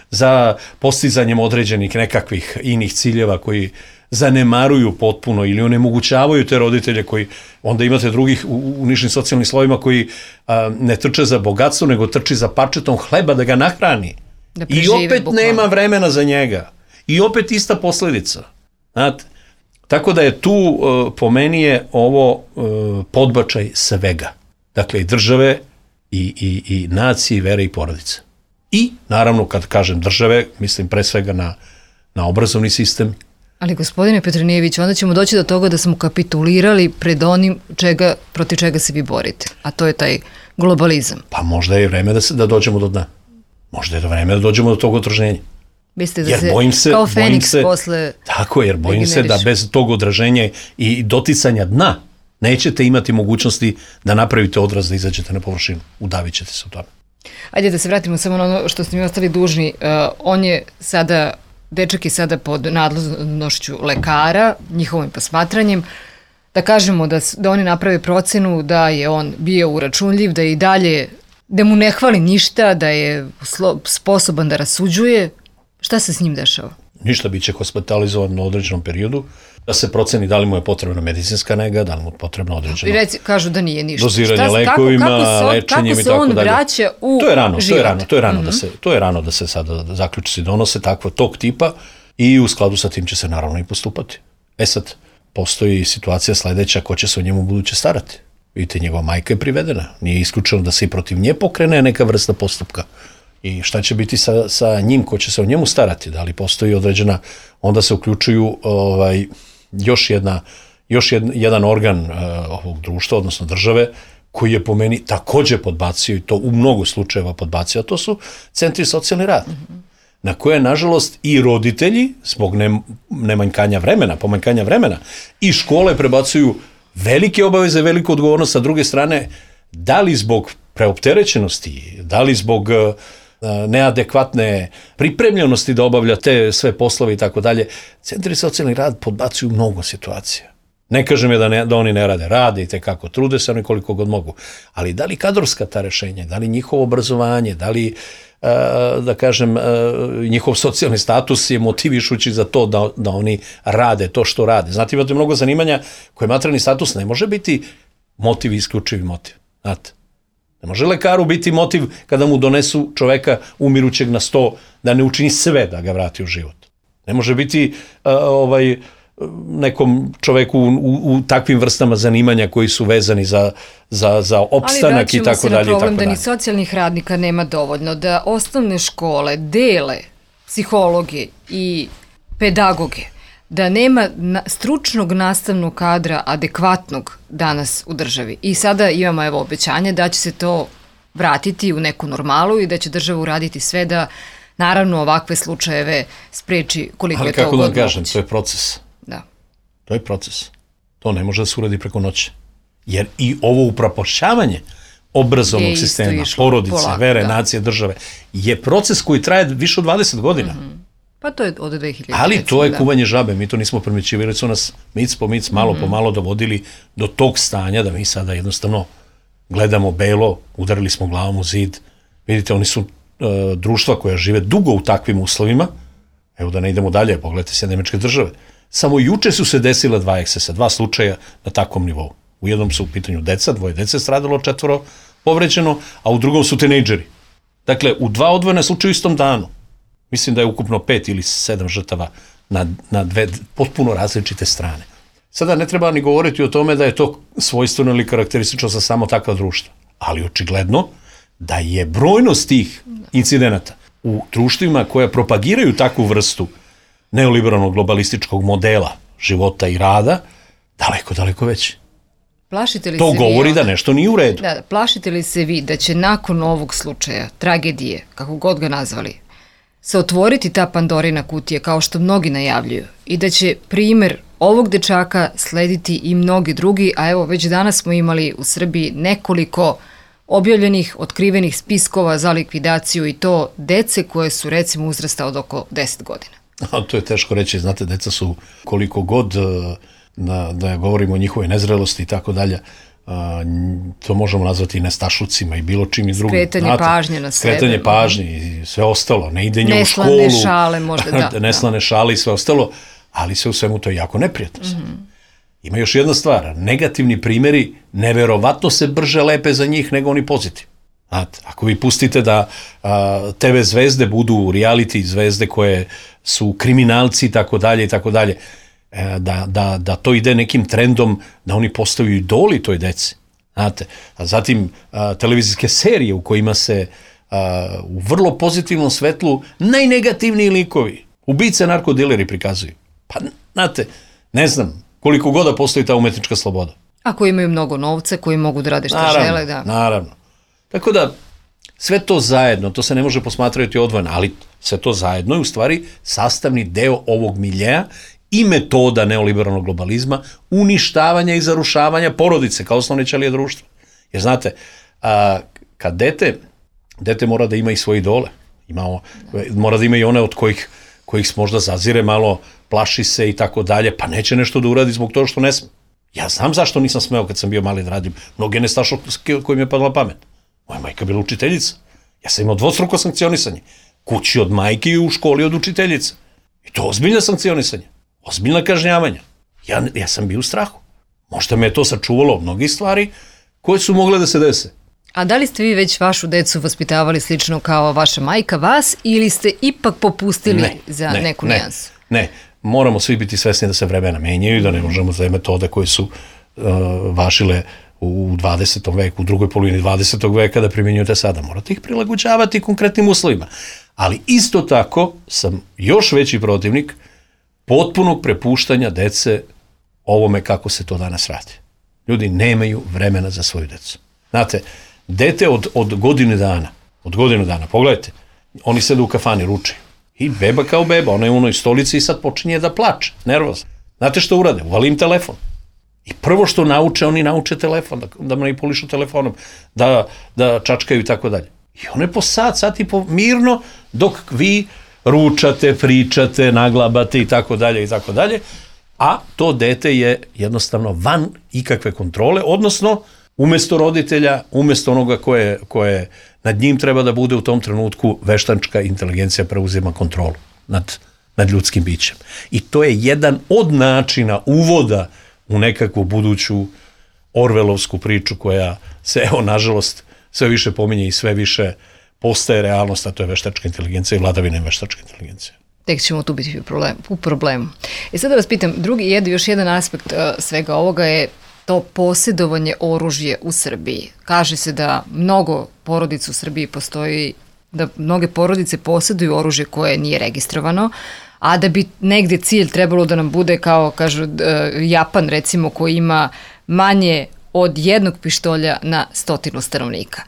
za postizanjem određenih nekakvih inih ciljeva koji zanemaruju potpuno ili onemogućavaju te roditelje koji, onda imate drugih u, u nižim socijalnim slovima koji a, ne trče za bogatstvo, nego trči za parčetom hleba da ga nahrani. Da I opet bukvalno nema vremena za njega. I opet ista posledica. Znate? Tako da je tu, uh, po meni je ovo uh, podbačaj svega. Dakle, i države, i, i, i nacije, i vere, i porodice. I, naravno, kad kažem države, mislim pre svega na, na obrazovni sistem. Ali, gospodine Petronijević, onda ćemo doći do toga da smo kapitulirali pred onim čega, protiv čega se vi borite, a to je taj globalizam. Pa možda je vreme da, se, da dođemo do dna. Možda je vreme da dođemo do tog odraženja. Biste da jer se, bojim se kao Feniks se, posle... Tako, jer bojim se da bez tog odraženja i doticanja dna nećete imati mogućnosti da napravite odraz, da izađete na površinu. Udavit ćete se u tome. Ajde da se vratimo samo na ono što ste mi ostali dužni. Uh, on je sada, dečak je sada pod nadležnošću lekara, njihovim posmatranjem. Da kažemo da, da oni naprave procenu da je on bio uračunljiv, da je i dalje, da mu ne hvali ništa, da je slo, sposoban da rasuđuje. Šta se s njim dešava? Ništa, bit će hospitalizovan na određenom periodu, da se proceni da li mu je potrebna medicinska nega, da li mu je potrebno određeno... I reci, kažu da nije ništa. Doziranje lekovima, lečenjem i tako dalje. Kako se on vraća u to je rano, život? To je rano, to je rano, mm-hmm. da se, to je rano da se sada zaključici donose takva tog tipa i u skladu sa tim će se naravno i postupati. E sad, postoji situacija sledeća, ko će se o njemu buduće starati. Vidite, njegova majka je privedena. Nije isključeno da se i protiv nje pokrene neka vrsta postupka. I šta će biti sa, sa njim, ko će se o njemu starati, da li postoji određena, onda se uključuju ovaj, još, jedna, još jed, jedan organ uh, ovog društva, odnosno države, koji je po meni takođe podbacio i to u mnogo slučajeva podbacio, a to su centri socijalni rad, mm-hmm. na koje, nažalost, i roditelji, zbog ne, nemanjkanja vremena, pomanjkanja vremena, i škole prebacuju velike obaveze, veliku odgovornost, sa druge strane, da li zbog preopterećenosti, da li zbog neadekvatne pripremljenosti da obavlja te sve poslove i tako dalje, centri socijalni rad podbacuju mnogo situacija. Ne kažem je da, ne, da oni ne rade, rade i tekako, trude se oni koliko god mogu, ali da li kadrovska ta rešenja, da li njihovo obrazovanje, da li, da kažem, njihov socijalni status je motivišući za to da, da oni rade to što rade. Znate, imate mnogo zanimanja koje materijalni status ne može biti motiv i isključivi motiv. Znate, ne može lekaru biti motiv kada mu donesu čoveka umirućeg na sto da ne učini sve da ga vrati u život. Ne može biti uh, ovaj, nekom čoveku u, u, u takvim vrstama zanimanja koji su vezani za, za, za opstanak i tako dalje. Ali vraćamo se na problem da ni socijalnih radnika nema dovoljno, da osnovne škole dele psihologe i pedagoge, da nema na, stručnog nastavnog kadra adekvatnog danas u državi. I sada imamo evo obećanje da će se to vratiti u neku normalu i da će država uraditi sve da naravno ovakve slučajeve spreči koliko ali je to god moguće. Ali kako da kažem, to je proces. Da. To je proces. To ne može da se uradi preko noći. Jer i ovo upropašćavanje obrazovnog je sistema, porodice, polako, vere, da. Nacije, države, je proces koji traje više od dvadeset godina. Mm-hmm. Pa to je od dve hiljade. Ali to je da. Kuvanje žabe, mi to nismo primećivali, su nas mic po mic, malo mm-hmm. po malo dovodili do tog stanja da mi sada jednostavno gledamo belo, udarili smo glavom u zid. Vidite, oni su uh, društva koja žive dugo u takvim uslovima, evo da ne idemo dalje, pogledajte Sjedinjene Američke Države. Samo juče su se desila dva ekscesa, dva slučaja na takvom nivou. U jednom su u pitanju deca, dvoje dece stradalo, četvoro povređeno, a u drugom su tinejdžeri. Dakle, u dva odvojena slučaja u istom danu. Mislim da je ukupno pet ili sedam žrtava na, na dve potpuno različite strane. Sada ne treba ni govoriti o tome da je to svojstveno ili karakteristično za samo takva društva. Ali očigledno da je brojnost tih incidenata u društvima koja propagiraju takvu vrstu neoliberalnog globalističkog modela života i rada daleko, daleko veći. Plašite li to se govori vi, da nešto nije u redu. Da, plašite li se vi da će nakon ovog slučaja, tragedije, kako god ga nazvali, se otvoriti ta Pandorina kutija kao što mnogi najavljuju i da će primer ovog dečaka slediti i mnogi drugi, a evo već danas smo imali u Srbiji nekoliko objavljenih, otkrivenih spiskova za likvidaciju i to dece koje su recimo uzrasta od oko deset godina. A to je teško reći, znate, deca su koliko god da, da govorimo o njihovoj nezrelosti i tako dalje, to možemo nazvati i nestašlucima i bilo čim i drugim. Skretanje Znate, pažnje na sebe. Skretanje pažnje i sve ostalo, ne idenje u školu. Neslane šale možda, da. Neslane šale i sve ostalo, ali sve u svemu to je jako neprijatno. Mm-hmm. Ima još jedna stvar, negativni primjeri neverovatno se brže lepe za njih nego oni pozitivni. Znate, ako vi pustite da a, te ve zvezde budu reality zvezde koje su kriminalci i tako dalje i tako dalje, Da, da, da to ide nekim trendom, da oni postaju idoli toj deci. Znate, a zatim a, televizijske serije u kojima se a, u vrlo pozitivnom svetlu najnegativniji likovi, ubice, narkodileri prikazuju. Pa, znate, ne znam koliko god da postoji ta umetnička sloboda. A koji imaju mnogo novca, koji mogu da rade što naravno, žele. Da. Naravno. Tako da, sve to zajedno, to se ne može posmatrati odvojeno, ali sve to zajedno je u stvari sastavni deo ovog miljeja i metoda neoliberalnog globalizma, uništavanja i zarušavanja porodice kao osnovne ćelije društva. Jer znate, a, kad dete, dete mora da ima i svoje idole, ima, mora da ima i one od kojih, kojih možda zazire malo, plaši se i tako dalje, pa neće nešto da uradi zbog toga što ne sme. Ja znam zašto nisam smeo kad sam bio mali da radim mnoge nestašluke koji mi je padala pamet. Moja majka bila učiteljica. Ja sam imao dvostruko sankcionisanje. Kući od majke i u školi od učiteljice. I to ozbiljno sankcionisanje. Ozbiljna kažnjavanja. Ja, ja sam bio u strahu. Možda me je to sačuvalo od mnogih stvari koje su mogle da se dese. A da li ste vi već vašu decu vaspitavali slično kao vaša majka vas ili ste ipak popustili ne, za ne, neku ne, nijansu? Ne, moramo svi biti svesni da se vremena menjaju i da ne možemo za metode koje su uh, važile u dvadesetom veku, u drugoj polovini dvadesetog veka da primjenjujete sada. Morate ih prilagođavati konkretnim uslovima. Ali isto tako sam još veći protivnik potpunog prepuštanja dece ovome kako se to danas radi. Ljudi nemaju vremena za svoju decu. Znate, dete od, od godine dana, od godinu dana, pogledajte, oni sede u kafani, ručaju. I beba kao beba, ona je u onoj stolici i sad počinje da plače, nervozno. Znate što urade? Uvali im telefon. I prvo što nauče, oni nauče telefon, da, da manipulišu telefonom, da, da čačkaju i tako dalje. I one po sat, sat i po mirno, dok vi ručate, pričate, naglabate i tako dalje i tako dalje, a to dete je jednostavno van ikakve kontrole, odnosno umesto roditelja, umesto onoga koje, koje nad njim treba da bude u tom trenutku, veštačka inteligencija preuzima kontrolu nad, nad ljudskim bićem. I to je jedan od načina uvoda u nekakvu buduću orvelovsku priču koja se, evo, nažalost, sve više pominje i sve više postaje realnost, a to je veštačka inteligencija i vladavina veštačke inteligencije. Tek ćemo tu biti u problemu. U problemu. I sad da vas pitam, drugi, jed, još jedan aspekt uh, svega ovoga je to posjedovanje oružja u Srbiji. Kaže se da mnogo porodica u Srbiji postoji, da mnoge porodice posjeduju oružje koje nije registrovano, a da bi negde cilj trebalo da nam bude kao, kažu, uh, Japan recimo, koji ima manje od jednog pištolja na stotinu stanovnika.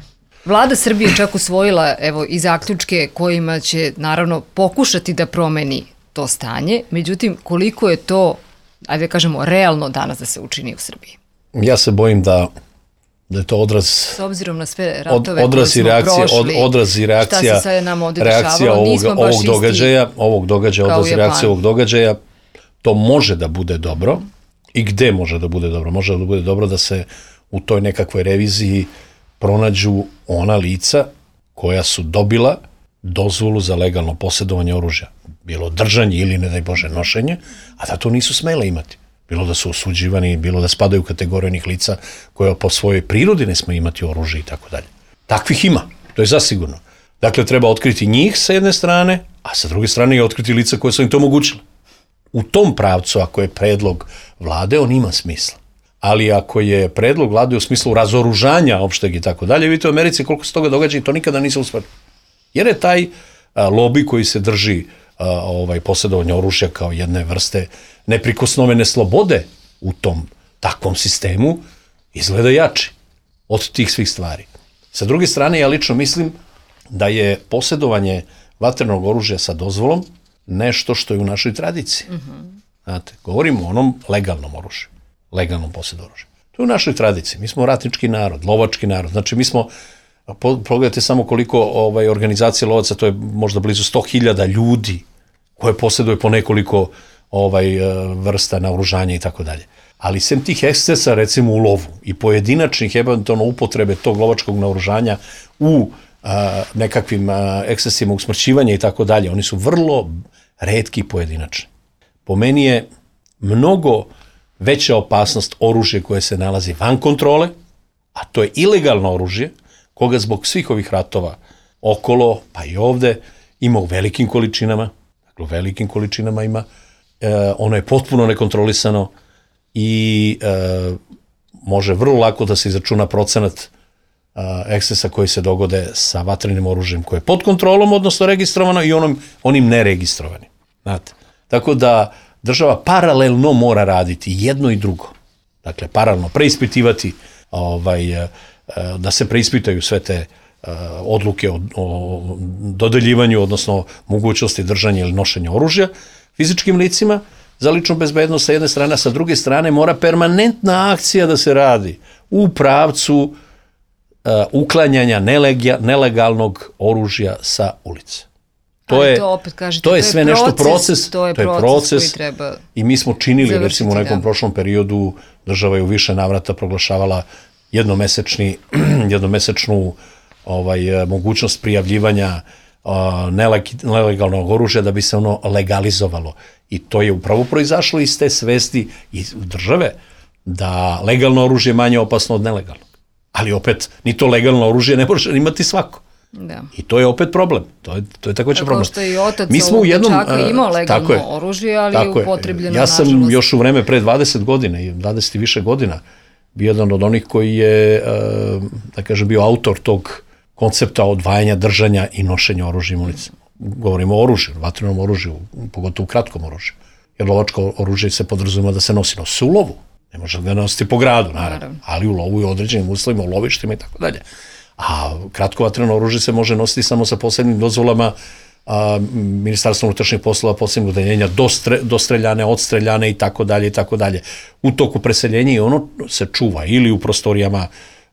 Vlada Srbije čak usvojila, evo, i zaključke kojima će naravno pokušati da promeni to stanje, međutim koliko je to, ajde da kažemo, realno danas da se učini u Srbiji? Ja se bojim da, da je to odraz, s obzirom na sve ratove od, odraz koje smo reakcije, prošli, od, odraz i reakcija, šta se sad nam ovdje reakcija dešavalo, ovog, nismo baš ovog događaja, ovog događaja, odraz i reakcija ovog događaja, to može da bude dobro. I gde može da bude dobro? Može da bude dobro da se u toj nekakvoj reviziji pronađu ona lica koja su dobila dozvolu za legalno posjedovanje oružja. Bilo držanje ili, ne daj Bože, nošenje, a da to nisu smele imati. Bilo da su osuđivani, bilo da spadaju u kategoriju onih lica koja po svojoj prirodi ne sme imati oružje i tako dalje. Takvih ima, to je zasigurno. Dakle, treba otkriti njih sa jedne strane, a sa druge strane je otkriti lica koje su im to omogućile. U tom pravcu, ako je predlog vlade, on ima smisla. Ali ako je predlog vlade u smislu razoružanja opšteg i tako dalje, vidite u Americi koliko se toga događa i to nikada nisu uspeli. Jer je taj a, lobi koji se drži a, ovaj, posjedovanja oružja kao jedne vrste neprikosnovene slobode u tom takvom sistemu, izgleda jači od tih svih stvari. Sa druge strane, ja lično mislim da je posjedovanje vatrenog oružja sa dozvolom nešto što je u našoj tradiciji. Mm-hmm. Znate, govorimo o onom legalnom oružju, legalnom posjedu oružja. To je u našoj tradiciji. Mi smo ratnički narod, lovački narod. Znači, mi smo, pogledajte samo koliko ovaj, organizacije lovaca, to je možda blizu sto hiljada ljudi koje posjeduje po nekoliko ovaj, vrsta naoružanja i tako dalje. Ali sem tih ekscesa, recimo u lovu i pojedinačnih eventualno upotrebe tog lovačkog naoružanja u a, nekakvim a, ekscesima usmrćivanja i tako dalje, oni su vrlo retki i pojedinačni. Po meni je mnogo veća opasnost oružje koje se nalazi van kontrole, a to je ilegalno oružje, koga zbog svih ovih ratova okolo, pa i ovde, ima u velikim količinama, dakle u velikim količinama ima, e, ono je potpuno nekontrolisano i e, može vrlo lako da se izračuna procenat e, ekscesa koji se dogode sa vatrenim oružjem koje je pod kontrolom, odnosno registrovano, i onom, onim neregistrovanim. Znate? Tako da država paralelno mora raditi jedno i drugo. Dakle, paralelno preispitivati, ovaj, da se preispitaju sve te odluke o, o dodeljivanju, odnosno mogućnosti držanja ili nošenja oružja fizičkim licima za ličnu bezbednost sa jedne strane, a sa druge strane mora permanentna akcija da se radi u pravcu uh, uklanjanja nelegja, nelegalnog oružja sa ulice. To je, to, opet kažete, to je sve proces, nešto proces, to je, to je proces, proces koji treba i mi smo činili, završiti, recimo u nekom da. prošlom periodu država je u više navrata proglašavala jednomesečni, jednomesečnu ovaj, mogućnost prijavljivanja uh, nelegalnog oružja da bi se ono legalizovalo. I to je upravo proizašlo iz te svesti iz države da legalno oružje je manje opasno od nelegalnog. Ali opet, ni to legalno oružje ne može imati svako. Da. I to je opet problem. To je, to je također problem. Kao što je i otac mi smo ovog dečaka imao legalno je, oružje, ali je upotrebljeno, ja sam nažalost. Još u vreme pre dvadeset godina i dvadeset i više godina bio jedan od onih koji je, da kažem, bio autor tog koncepta odvajanja, držanja i nošenja oružja i municije. Govorimo o oružju, vatrenom oružju, pogotovo u kratkom oružju. Jer lovačko oružje se podrazumeva da se nosi, nosi u lovu. Ne može ga nositi po gradu, naravno, naravno. Ali u lovu i određenim uslovima, u lovištima i tako dalje. A kratko vatreno oružje se može nositi samo sa posebnim dozvolama a, Ministarstva unutrašnjih poslova, posebnog odeljenja, dostre, dostreljane, odstreljane i tako dalje i tako dalje. U toku preseljenja i ono se čuva ili u prostorijama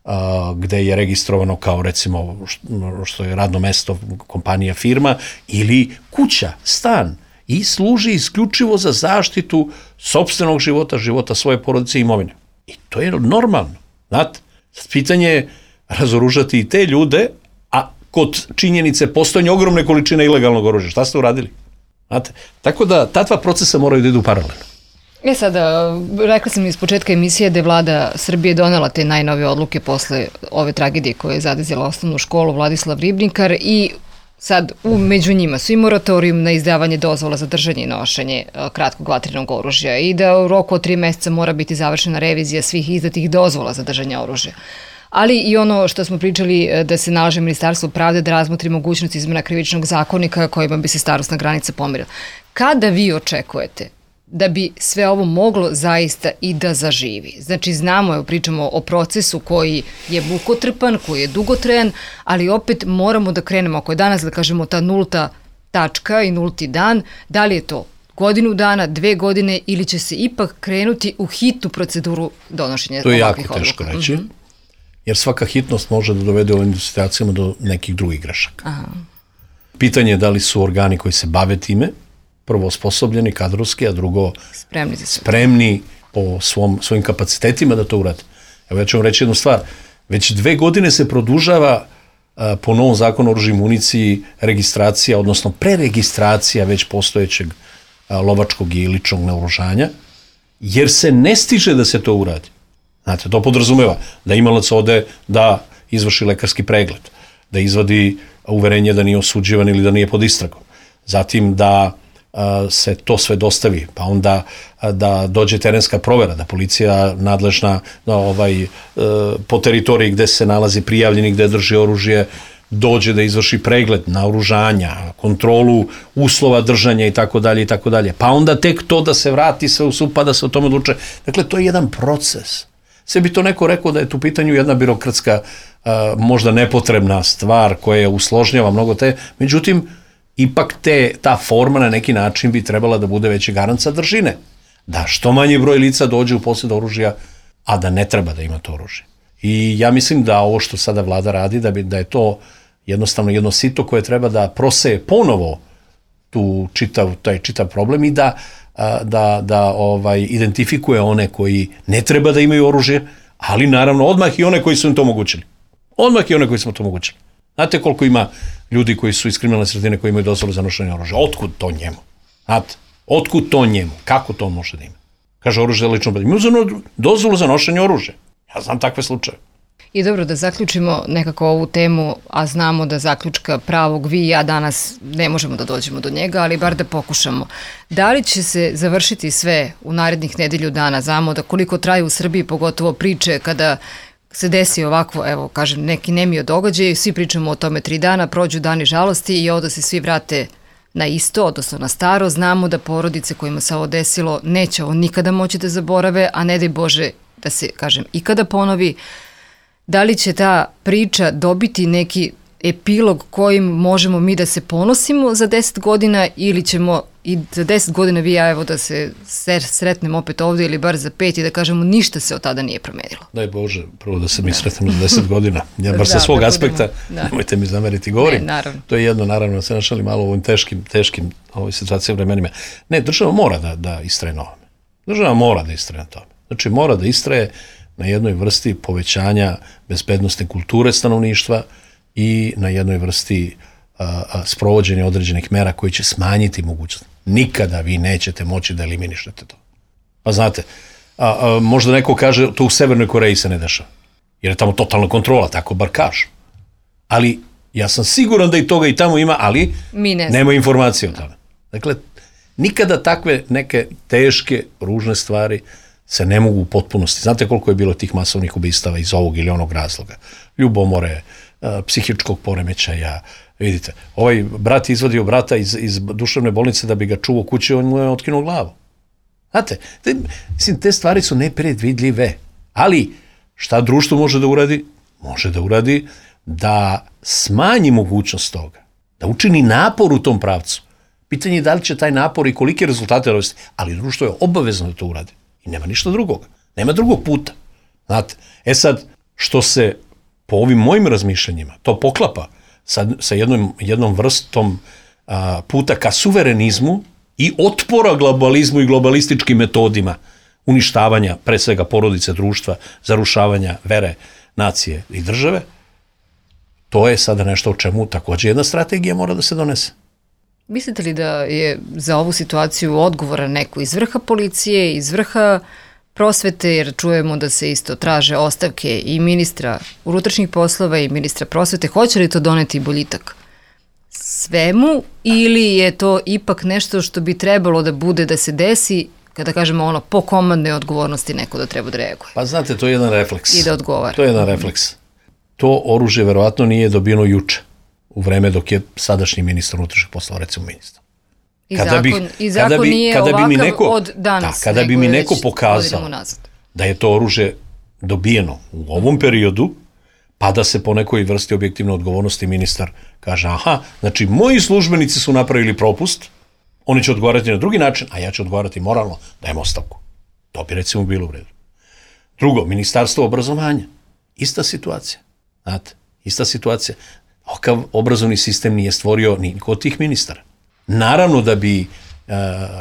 a, gde je registrovano kao recimo što je radno mesto, kompanija, firma, ili kuća, stan, i služi isključivo za zaštitu sopstvenog života, života svoje porodice i imovine. I to je normalno. Znate, pitanje je razoružati i te ljude, a kod činjenice postojanja ogromne količine ilegalnog oružja. Šta ste uradili? Znate, tako da ta dva procesa moraju da idu paralelno. E sada, rekla sam iz početka emisije da je vlada Srbije donela te najnove odluke posle ove tragedije koja je zadesila osnovnu školu Vladislav Ribnikar i sad u među njima su i moratorijum na izdavanje dozvola za držanje i nošenje kratkog vatrenog oružja i da u roku od tri meseca mora biti završena revizija svih izdatih dozvola za držanje oružja. Ali i ono što smo pričali da se nalaže Ministarstvo pravde da razmotri mogućnost izmena krivičnog zakonika kojima bi se starosna granica pomerila. Kada vi očekujete da bi sve ovo moglo zaista i da zaživi? Znači, znamo, evo, pričamo o procesu koji je mukotrpan, koji je dugotrajan, ali opet moramo da krenemo, ako je danas, da kažemo, ta nulta tačka i nulti dan, da li je to godinu dana, dve godine ili će se ipak krenuti u hitnu proceduru donošenja ovakvih odluka? To je jako teško reći, mm-hmm. jer svaka hitnost može da dovede u ovim situacijama do nekih drugih grešaka. Aha. Pitanje je da li su organi koji se bave time prvo osposobljeni kadrovski, a drugo spremni, spremni po svom, svojim kapacitetima da to urade. Evo ja ću vam reći jednu stvar. Već dve godine se produžava a, po novom zakonu o oružju i municiji registracija, odnosno preregistracija već postojećeg a, lovačkog i ličnog naoružanja, jer se ne stiže da se to uradi. Znate, to podrazumeva da imalac ode da izvrši lekarski pregled, da izvadi uverenje da nije osuđivan ili da nije pod istragom. Zatim da se to sve dostavi, pa onda da dođe terenska provera, da policija nadležna da, ovaj, po teritoriji gde se nalazi prijavljeni, gde drži oružje, dođe da izvrši pregled naoružanja, kontrolu uslova držanja i tako dalje i tako dalje. Pa onda tek to da se vrati sve u sud, pa da se o tome odluče. Dakle, to je jedan proces. Sve bi to neko rekao da je tu pitanju jedna birokratska, možda nepotrebna stvar koja usložnjava mnogo te, međutim, ipak te, ta forma na neki način bi trebala da bude veći garant sadržine. Da što manji broj lica dođe u posjed oružja, a da ne treba da ima to oružje. I ja mislim da ovo što sada vlada radi, da, bi, da je to jednostavno jedno sito koje treba da proseje ponovo tu čitav, taj čitav problem i da, da, da ovaj, identifikuje one koji ne treba da imaju oružje, ali naravno odmah i one koji su im to omogućili. Odmah i one koji su im to omogućili. Znate koliko ima ljudi koji su iz kriminalne sredine koji imaju dozvolu za nošenje oružja? Otkud to njemu? Znate, otkud to njemu? Kako to može da ima? Kaže oružje za lično bezbednost. Imaju dozvolu za nošenje oružja. Ja znam takve slučaje. I dobro, da zaključimo nekako ovu temu, a znamo da zaključka pravog vi i ja danas ne možemo da dođemo do njega, ali bar da pokušamo. Da li će se završiti sve u narednih nedelju dana? Znamo da koliko traju u Srbiji, pogotovo priče kada se desi ovakvo, evo, kažem, neki nemio događaj, svi pričamo o tome tri dana, prođu dani žalosti i onda se svi vrate na isto, odnosno na staro. Znamo da porodice kojima se ovo desilo neće ovo nikada moći da zaborave, a ne daj Bože da se, kažem, ikada ponovi. Da li će ta priča dobiti neki epilog kojim možemo mi da se ponosimo za deset godina ili ćemo i za deset godina vi i ja evo da se sretnemo opet ovdje ili bar za pet i da kažemo ništa se od tada nije promenilo. Daj Bože, prvo da se mi sretnemo za deset godina. Ja bar sa svog da, aspekta, da. Nemojte mi zameriti, govorim. Ne, to je jedno, naravno, se našali malo u ovim teškim, teškim ovoj situacijama vremenima. Ne, država mora da, da istraje na ovome. Država mora da istraje na tome. Znači, mora da istraje na jednoj vrsti povećanja bezbednostne kulture stanovništva i na jednoj vrsti a, a, sprovođenja određenih mera koji će smanjiti mogućnost. Nikada vi nećete moći da eliminišete to. Pa znate, a, a, možda neko kaže to u Severnoj Koreji se ne dešava, jer je tamo totalna kontrola, tako bar kažu. Ali ja sam siguran da i toga i tamo ima, ali ne nema informacije o tome. Dakle, nikada takve neke teške, ružne stvari se ne mogu u potpunosti. Znate koliko je bilo tih masovnih ubistava iz ovog ili onog razloga? Ljubomore, psihičkog poremećaja. Vidite, ovaj brat je izvadio brata iz, iz duševne bolnice da bi ga čuvao kući, on mu je otkinuo glavu. Znate, te, mislim, te stvari su nepredvidljive. Ali šta društvo može da uradi? Može da uradi da smanji mogućnost toga, da učini napor u tom pravcu. Pitanje je da li će taj napor i kolike rezultate dovesti, ali društvo je obavezno da to uradi. I nema ništa drugoga. Nema drugog puta. Znate, e sad, što se po ovim mojim razmišljanjima to poklapa sa, sa jednom, jednom vrstom a, puta ka suverenizmu i otpora globalizmu i globalističkim metodima uništavanja, pre svega porodice, društva, zarušavanja vere, nacije i države, to je sada nešto o čemu također jedna strategija mora da se donese. Mislite li da je za ovu situaciju odgovoran neko iz vrha policije, iz vrha prosvete, jer čujemo da se isto traže ostavke i ministra unutrašnjih poslova i ministra prosvete? Hoće li to doneti boljitak svemu ili je to ipak nešto što bi trebalo da bude, da se desi, kada kažemo ono, po komandnoj odgovornosti neko da treba da reaguje? Pa znate, to je jedan refleks. I da odgovara. To je jedan refleks. To oružje verovatno nije dobijeno juče, u vreme dok je sadašnji ministar unutrašnjih poslova, recimo ministar. I kada zakon, bi, i zakon kada bi, nije kada ovakav bi mi neko, od danas. Da, kada bi mi neko pokazao da je to oružje dobijeno u ovom periodu, pa da se po nekoj vrsti objektivne odgovornosti ministar kaže, aha, znači moji službenici su napravili propust, oni će odgovarati na drugi način, a ja ću odgovarati moralno, dajem ostavku. To bi recimo bilo u redu. Drugo, ministarstvo obrazovanja. Ista situacija. Znate, ista situacija. Ovakav obrazovni sistem nije stvorio niko od tih ministara. Naravno da bi uh,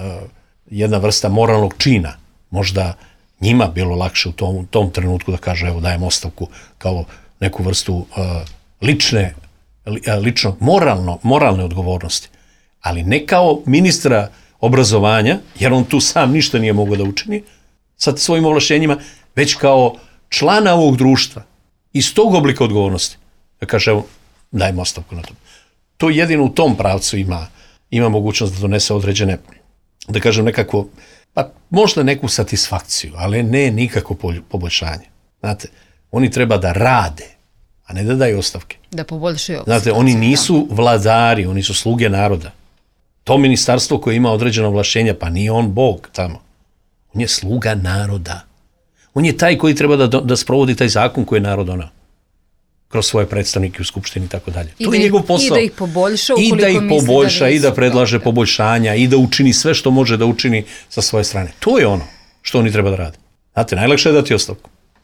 jedna vrsta moralnog čina možda njima bilo lakše u tom, tom trenutku da kaže evo dajem ostavku kao neku vrstu uh, lične, li, lično, moralno, moralne odgovornosti. Ali ne kao ministra obrazovanja, jer on tu sam ništa nije mogao da učini sa svojim ovlašćenjima, već kao člana ovog društva iz tog oblika odgovornosti. Da kaže evo dajem ostavku na to. To jedino u tom pravcu ima ima mogućnost da donese određene, da kažem nekako, pa možda neku satisfakciju, ali ne nikako poboljšanje. Znate, oni treba da rade, a ne da daju ostavke. Da poboljšaju. Znate, oni nisu vladari, oni su sluge naroda. To ministarstvo koje ima određeno ovlašćenja, pa nije on Bog tamo. On je sluga naroda. On je taj koji treba da, da sprovodi taj zakon koji je narod donao kroz svoje predstavnike u skupštini i tako dalje. To je njegov posao. I da ih poboljša ukoliko misli da nisu. I da ih poboljša i da predlaže dobro. Poboljšanja i da učini sve što može da učini sa svoje strane. To je ono što oni treba da rade. Znate, najlakše je dati ostavku.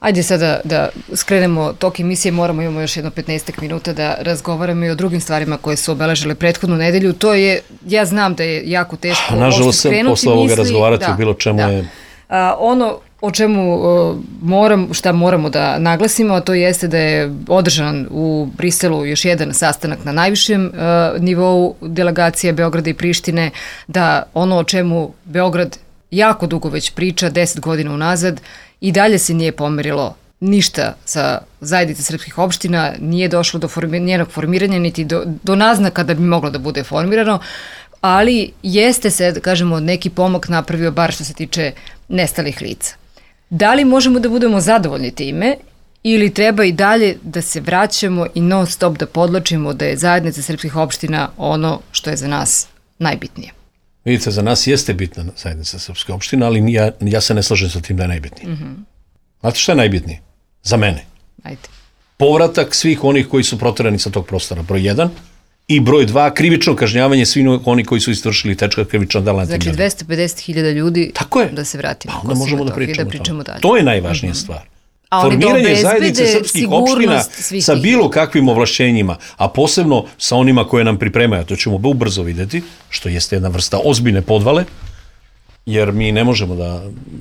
Ajde sada da skrenemo tok emisije, moramo, imamo još jedno petnaestak minuta da razgovaramo i o drugim stvarima koje su obeležile prethodnu nedelju. To je, ja znam da je jako teško nažalost skrenuti misli. Posle ovoga razgovarati da, o bilo čemu da. je... A, ono o čemu uh, moram, šta moramo da naglasimo, a to jeste da je održan u Briselu još jedan sastanak na najvišem uh, nivou delegacije Beograda i Prištine, da ono o čemu Beograd jako dugo već priča, deset godina unazad, i dalje se nije pomerilo ništa sa zajednice srpskih opština, nije došlo do formi, njenog formiranja, niti do, do naznaka da bi moglo da bude formirano, ali jeste se, da kažemo, neki pomak napravio, bar što se tiče nestalih lica. Da li možemo da budemo zadovoljni time ili treba i dalje da se vraćamo i non stop da podlačimo da je zajednica srpskih opština ono što je za nas najbitnije? Vidite, za nas jeste bitna zajednica srpske opštine, ali ja, ja se ne slažem sa tim da je najbitnije. Mm-hmm. Znate šta je najbitnije? Za mene. Ajde. Povratak svih onih koji su proterani sa tog prostora, broj jedan, i broj dva, krivično kažnjavanje svih onih koji su izvršili teška krivična dela nad tim ljudima. Znači dvesta pedeset hiljada ljudi da se vratimo. Pa onda možemo da pričamo, da pričamo dalje. To je najvažnija mm-hmm. stvar. A formiranje zajednice srpskih opština sa bilo kakvim ovlašćenjima, a posebno sa onima koje nam pripremaju, to ćemo ubrzo vidjeti, što jeste jedna vrsta ozbiljne podvale, jer mi ne možemo da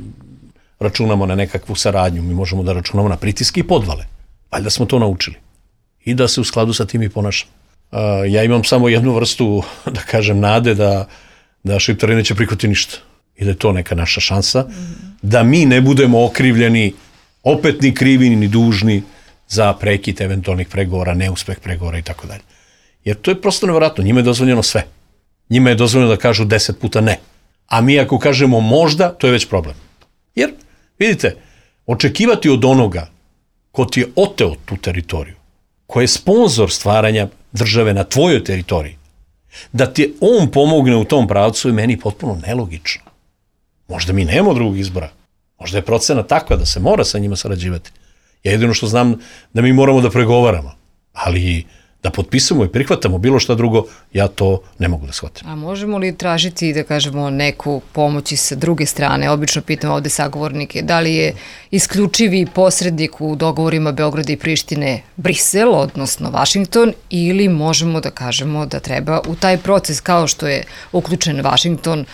računamo na nekakvu saradnju, mi možemo da računamo na pritiske i podvale. Valjda smo to naučili. I da se u skladu sa tim i ponašamo. Uh, ja imam samo jednu vrstu, da kažem, nade da, da Šiptari neće prihvatiti ništa. I da je to neka naša šansa, mm-hmm. da mi ne budemo okrivljeni, opet ni krivi ni dužni za prekid eventualnih pregovora, neuspeh pregovora i tako dalje. Jer to je prosto nevjerojatno, njima je dozvoljeno sve. Njima je dozvoljeno da kažu deset puta ne. A mi ako kažemo možda, to je već problem. Jer, vidite, očekivati od onoga ko ti je oteo tu teritoriju, ko je sponzor stvaranja države na tvojoj teritoriji, da ti on pomogne u tom pravcu je meni potpuno nelogično. Možda mi nemamo drugog izbora. Možda je procena takva da se mora sa njima sarađivati. Ja jedino što znam da mi moramo da pregovaramo, ali da potpisamo i prihvatamo bilo šta drugo, ja to ne mogu da shvatim. A možemo li tražiti, da kažemo, neku pomoć i sa druge strane? Obično pitam ovde sagovornike, da li je isključivi posrednik u dogovorima Beograda i Prištine Brisel, odnosno Vašington, ili možemo da kažemo da treba u taj proces, kao što je uključen Vašington,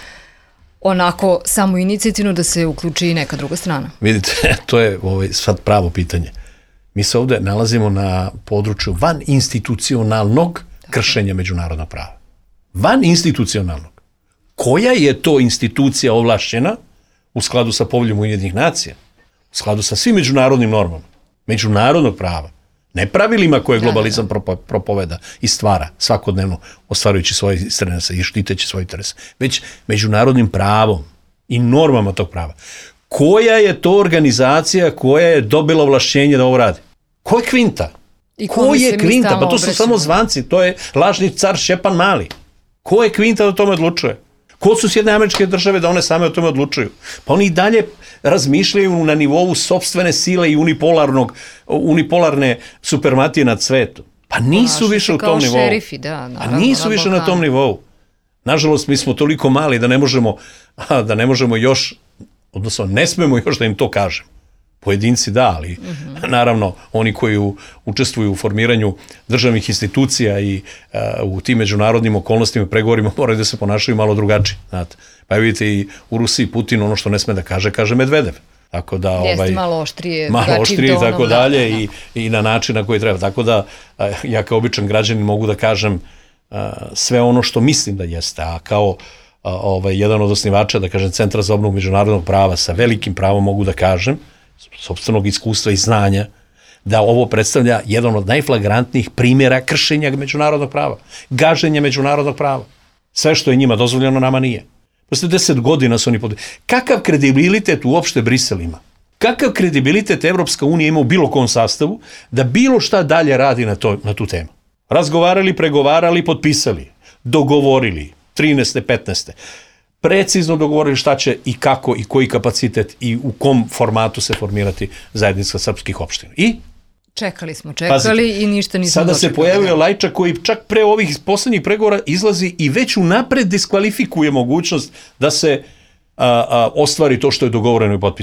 onako samo inicijativno da se uključi i neka druga strana? Vidite, to je ovaj, sad pravo pitanje. Mi se ovde nalazimo na području van institucionalnog kršenja međunarodnog prava. Van institucionalnog. Koja je to institucija ovlašćena u skladu sa Poveljom Ujedinjenih nacija, u skladu sa svim međunarodnim normama, međunarodnog prava, ne pravilima koje globalizam da, da, da. propoveda i stvara svakodnevno, ostvarujući svoje interese i štiteći svoje interese, već međunarodnim pravom i normama tog prava. Koja je to organizacija koja je dobila ovlašćenje da ovo radi? Ko je Kvinta? I Ko je Kvinta? Pa to obraćamo. Su samo zvanci, to je lažni car Šćepan Mali. Ko je Kvinta da o tome odlučuje? Ko su Sjedinjene Američke Države da one same o tome odlučuju? Pa oni i dalje razmišljaju na nivou sopstvene sile i unipolarnog, unipolarne supermatije nad svetom. Pa nisu pa, više u tom nivou. Šerifi, da, naravno, A nisu na više na tom nivou. Nažalost, mi smo toliko mali da ne možemo, da ne možemo još, odnosno ne smemo još da im to kažem. Pojedinci da, ali mm-hmm. naravno oni koji u, učestvuju u formiranju državnih institucija i uh, u tim međunarodnim okolnostima i pregovorima moraju da se ponašaju malo drugačije. Znate. Pa vidite i u Rusiji Putin ono što ne sme da kaže, kaže Medvedev. Tako da, Jeste ovaj, malo oštrije, malo oštrije i tako da, dalje da, da. I, i na način na koji treba. Tako da uh, ja kao običan građanin mogu da kažem uh, sve ono što mislim da jeste, a kao uh, ovaj, jedan od osnivača, da kažem, Centra za obnovu međunarodnog prava sa velikim pravom mogu da kažem, sopstvenog iskustva i znanja, da ovo predstavlja jedan od najflagrantnijih primjera kršenja međunarodnog prava, gaženja međunarodnog prava. Sve što je njima dozvoljeno, nama nije. Posle deset godina su oni pod... Kakav kredibilitet uopšte Brisel ima? Kakav kredibilitet Evropska unija ima u bilo kom sastavu da bilo šta dalje radi na, to, na tu temu? Razgovarali, pregovarali, potpisali, dogovorili, trinaeste, petnaeste precizno dogovorili šta će i kako i koji kapacitet i u kom formatu se formirati zajednica srpskih opština. I? Čekali smo, čekali Pazite, i ništa nismo sada dočekali. Se pojavio Lajčak koji čak pre ovih poslednjih pregovora izlazi i već unapred diskvalifikuje mogućnost da se a, a, ostvari to što je dogovoreno i potpisano.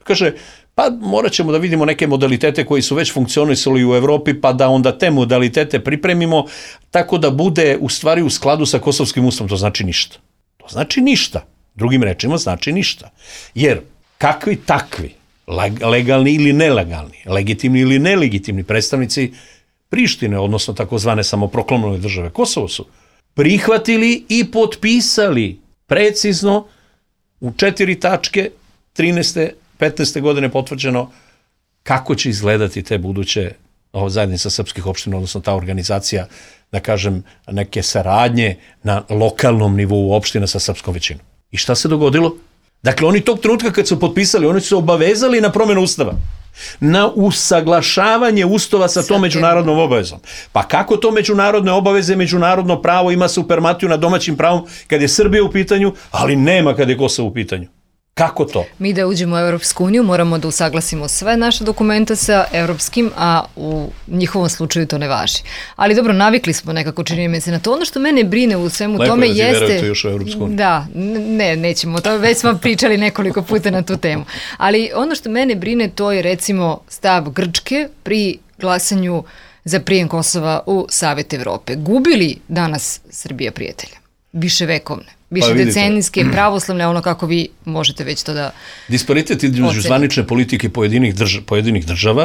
Kaže, pa morat ćemo da vidimo neke modalitete koji su već funkcionisali u Evropi, pa da onda te modalitete pripremimo tako da bude u stvari u skladu sa kosovskim ustavom. To znači ništa. To znači ništa. Drugim rečima znači ništa. Jer kakvi takvi, legalni ili nelegalni, legitimni ili nelegitimni predstavnici Prištine, odnosno takozvane samoproklamljene države Kosovo, su prihvatili i potpisali precizno u četiri tačke trinaeste petnaeste godine potvrđeno kako će izgledati te buduće zajednica srpskih opština, odnosno ta organizacija, da kažem, neke saradnje na lokalnom nivou opština sa srpskom većinom. I šta se dogodilo? Dakle, oni tog trenutka kad su potpisali, oni su se obavezali na promjenu ustava, na usaglašavanje ustava sa tom međunarodnom obavezom. Pa kako to međunarodne obaveze, međunarodno pravo ima supermatiju na domaćim pravom kad je Srbija u pitanju, ali nema kad je Kosovo u pitanju? Kako to? Mi da uđemo u Evropsku uniju moramo da usaglasimo sve naše dokumenta sa evropskim, a u njihovom slučaju to ne važi. Ali dobro, navikli smo nekako, čini mi se na to. Ono što mene brine u svemu Lepo tome je jeste... Lepo je da još u Evropsku uniju. Da, ne, nećemo. To već smo pričali nekoliko puta na tu temu. Ali ono što mene brine, to je recimo stav Grčke pri glasanju za prijem Kosova u Savet Evrope. Gubili danas Srbija prijatelja? Više vekovne. Više pa decenijske, pravoslavne, ono kako vi možete već to da... Disparitet između zvanične politike pojedinih, drž pojedinih država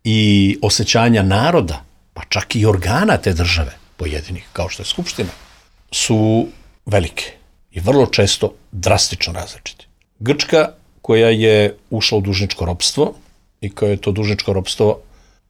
i osjećanja naroda, pa čak i organa te države pojedinih, kao što je Skupština, su velike i vrlo često drastično različite. Grčka, koja je ušla u dužničko ropstvo i koja je to dužničko ropstvo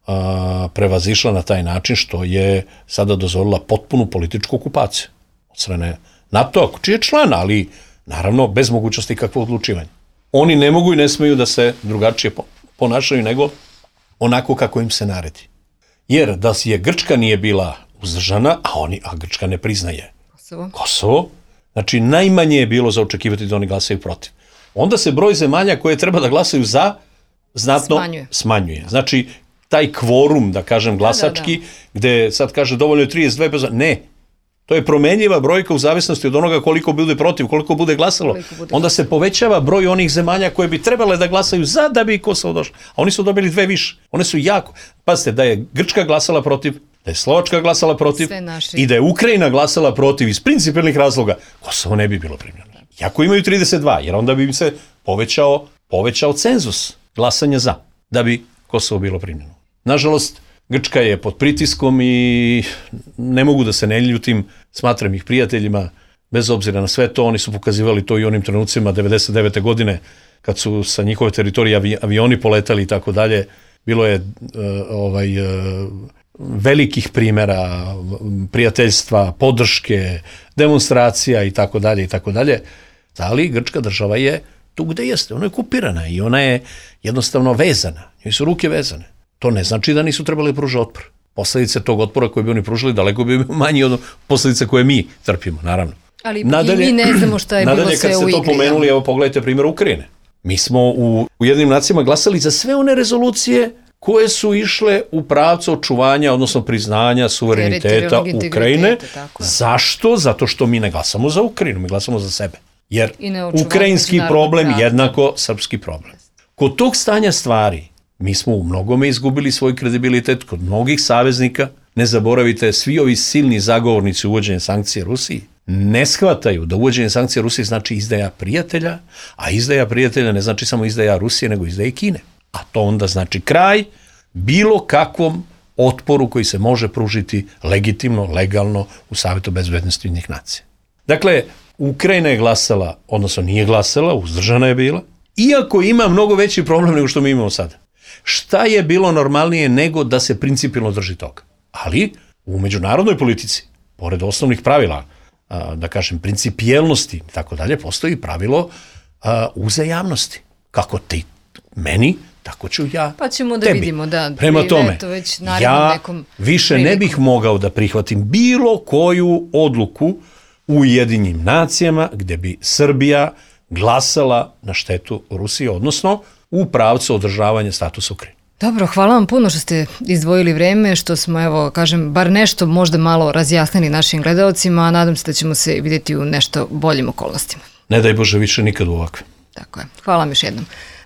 a, prevazišla na taj način što je sada dozvolila potpunu političku okupaciju od strane NATO, čiji je član, ali naravno bez mogućnosti kakvo odlučivanja. Oni ne mogu i ne smeju da se drugačije ponašaju nego onako kako im se naredi. Jer da je Grčka nije bila uzdržana, a, oni, a Grčka ne priznaje Kosovo. Kosovo, znači najmanje je bilo za očekivati da oni glasaju protiv. Onda se broj zemalja koje treba da glasaju za znatno smanjuje. smanjuje. Znači taj kvorum, da kažem, glasački, da, da, da. Gde sad kaže dovoljno je trideset dve bez... Ne, to je promenljiva brojka u zavisnosti od onoga koliko bude protiv, koliko bude glasalo. Koliko bude. Onda se povećava broj onih zemalja koje bi trebale da glasaju za da bi Kosovo došlo. A oni su dobili dve više. One su jako... Pazite, da je Grčka glasala protiv, da je Slovačka glasala protiv i da je Ukrajina glasala protiv iz principijelnih razloga, Kosovo ne bi bilo primljeno. Jako imaju trideset dva, jer onda bi im se povećao, povećao cenzus glasanja za, da bi Kosovo bilo primljeno. Nažalost, Grčka je pod pritiskom i ne mogu da se ne ljutim, smatram ih prijateljima, bez obzira na sve to, oni su pokazivali to i onim trenucima devedeset devete godine, kad su sa njihove teritorije avioni poletali i tako dalje, bilo je uh, ovaj, uh, velikih primjera prijateljstva, podrške, demonstracija i tako dalje i tako dalje, ali Grčka država je tu gde jeste, ona je okupirana i ona je jednostavno vezana, njoj su ruke vezane. To ne znači da nisu trebali pružati otpor. Posljedice tog otpora koje bi oni pružili daleko bi manji od posljedice koje mi trpimo, naravno. Ali nadalje, mi ne znamo šta je bilo sve u igri. Nadalje, kad ste to pomenuli, evo pogledajte primjer Ukrajine. Mi smo u Ujedinjenim nacijama glasali za sve one rezolucije koje su išle u pravcu očuvanja, odnosno priznanja suvereniteta Ukrajine. Zašto? Zato što mi ne glasamo za Ukrajinu, mi glasamo za sebe. Jer ukrajinski problem prava. Jednako srpski problem. Kod tog stanja stvari mi smo u mnogome izgubili svoj kredibilitet kod mnogih saveznika. Ne zaboravite, svi ovi silni zagovornici uvođenja sankcije Rusiji ne shvataju da uvođenje sankcije Rusiji znači izdaja prijatelja, a izdaja prijatelja ne znači samo izdaja Rusije, nego izdaja i Kine. A to onda znači kraj bilo kakvom otporu koji se može pružiti legitimno, legalno u Savetu bezbednosti Ujedinjenih nacija. Dakle, Ukrajina je glasala, odnosno nije glasala, uzdržana je bila, iako ima mnogo veći problem nego što mi imamo sada. Šta je bilo normalnije nego da se principijelno drži toga? Ali u međunarodnoj politici, pored osnovnih pravila, da kažem, principijelnosti i tako dalje, postoji pravilo uzajamnosti. Kako ti meni, tako ću ja Pa ćemo da tebi. vidimo, da. Prema tome, već ja nekom više priliku. ne bih mogao da prihvatim bilo koju odluku u Ujedinjenim nacijama gde bi Srbija glasala na štetu Rusije, odnosno u pravcu održavanja statusa Ukrajine. Dobro, hvala vam puno što ste izdvojili vreme, što smo, evo, kažem, bar nešto možda malo razjasnili našim gledalcima, a nadam se da ćemo se vidjeti u nešto boljim okolnostima. Ne daj Bože više nikad u ovakve. Tako je. Hvala vam još jednom.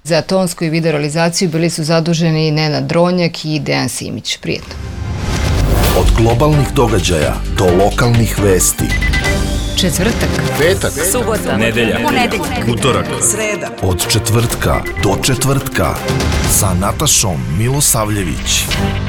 Za tonsku i video realizaciju bili su zaduženi Nenad Dronjak i Dejan Simić. Prijetno. Od globalnih događaja do lokalnih vesti. Četvrtak, Petak, subota, nedelja, ponedeljak, utorak, sreda. od četvrtka do četvrtka sa Natašom Milosavljević.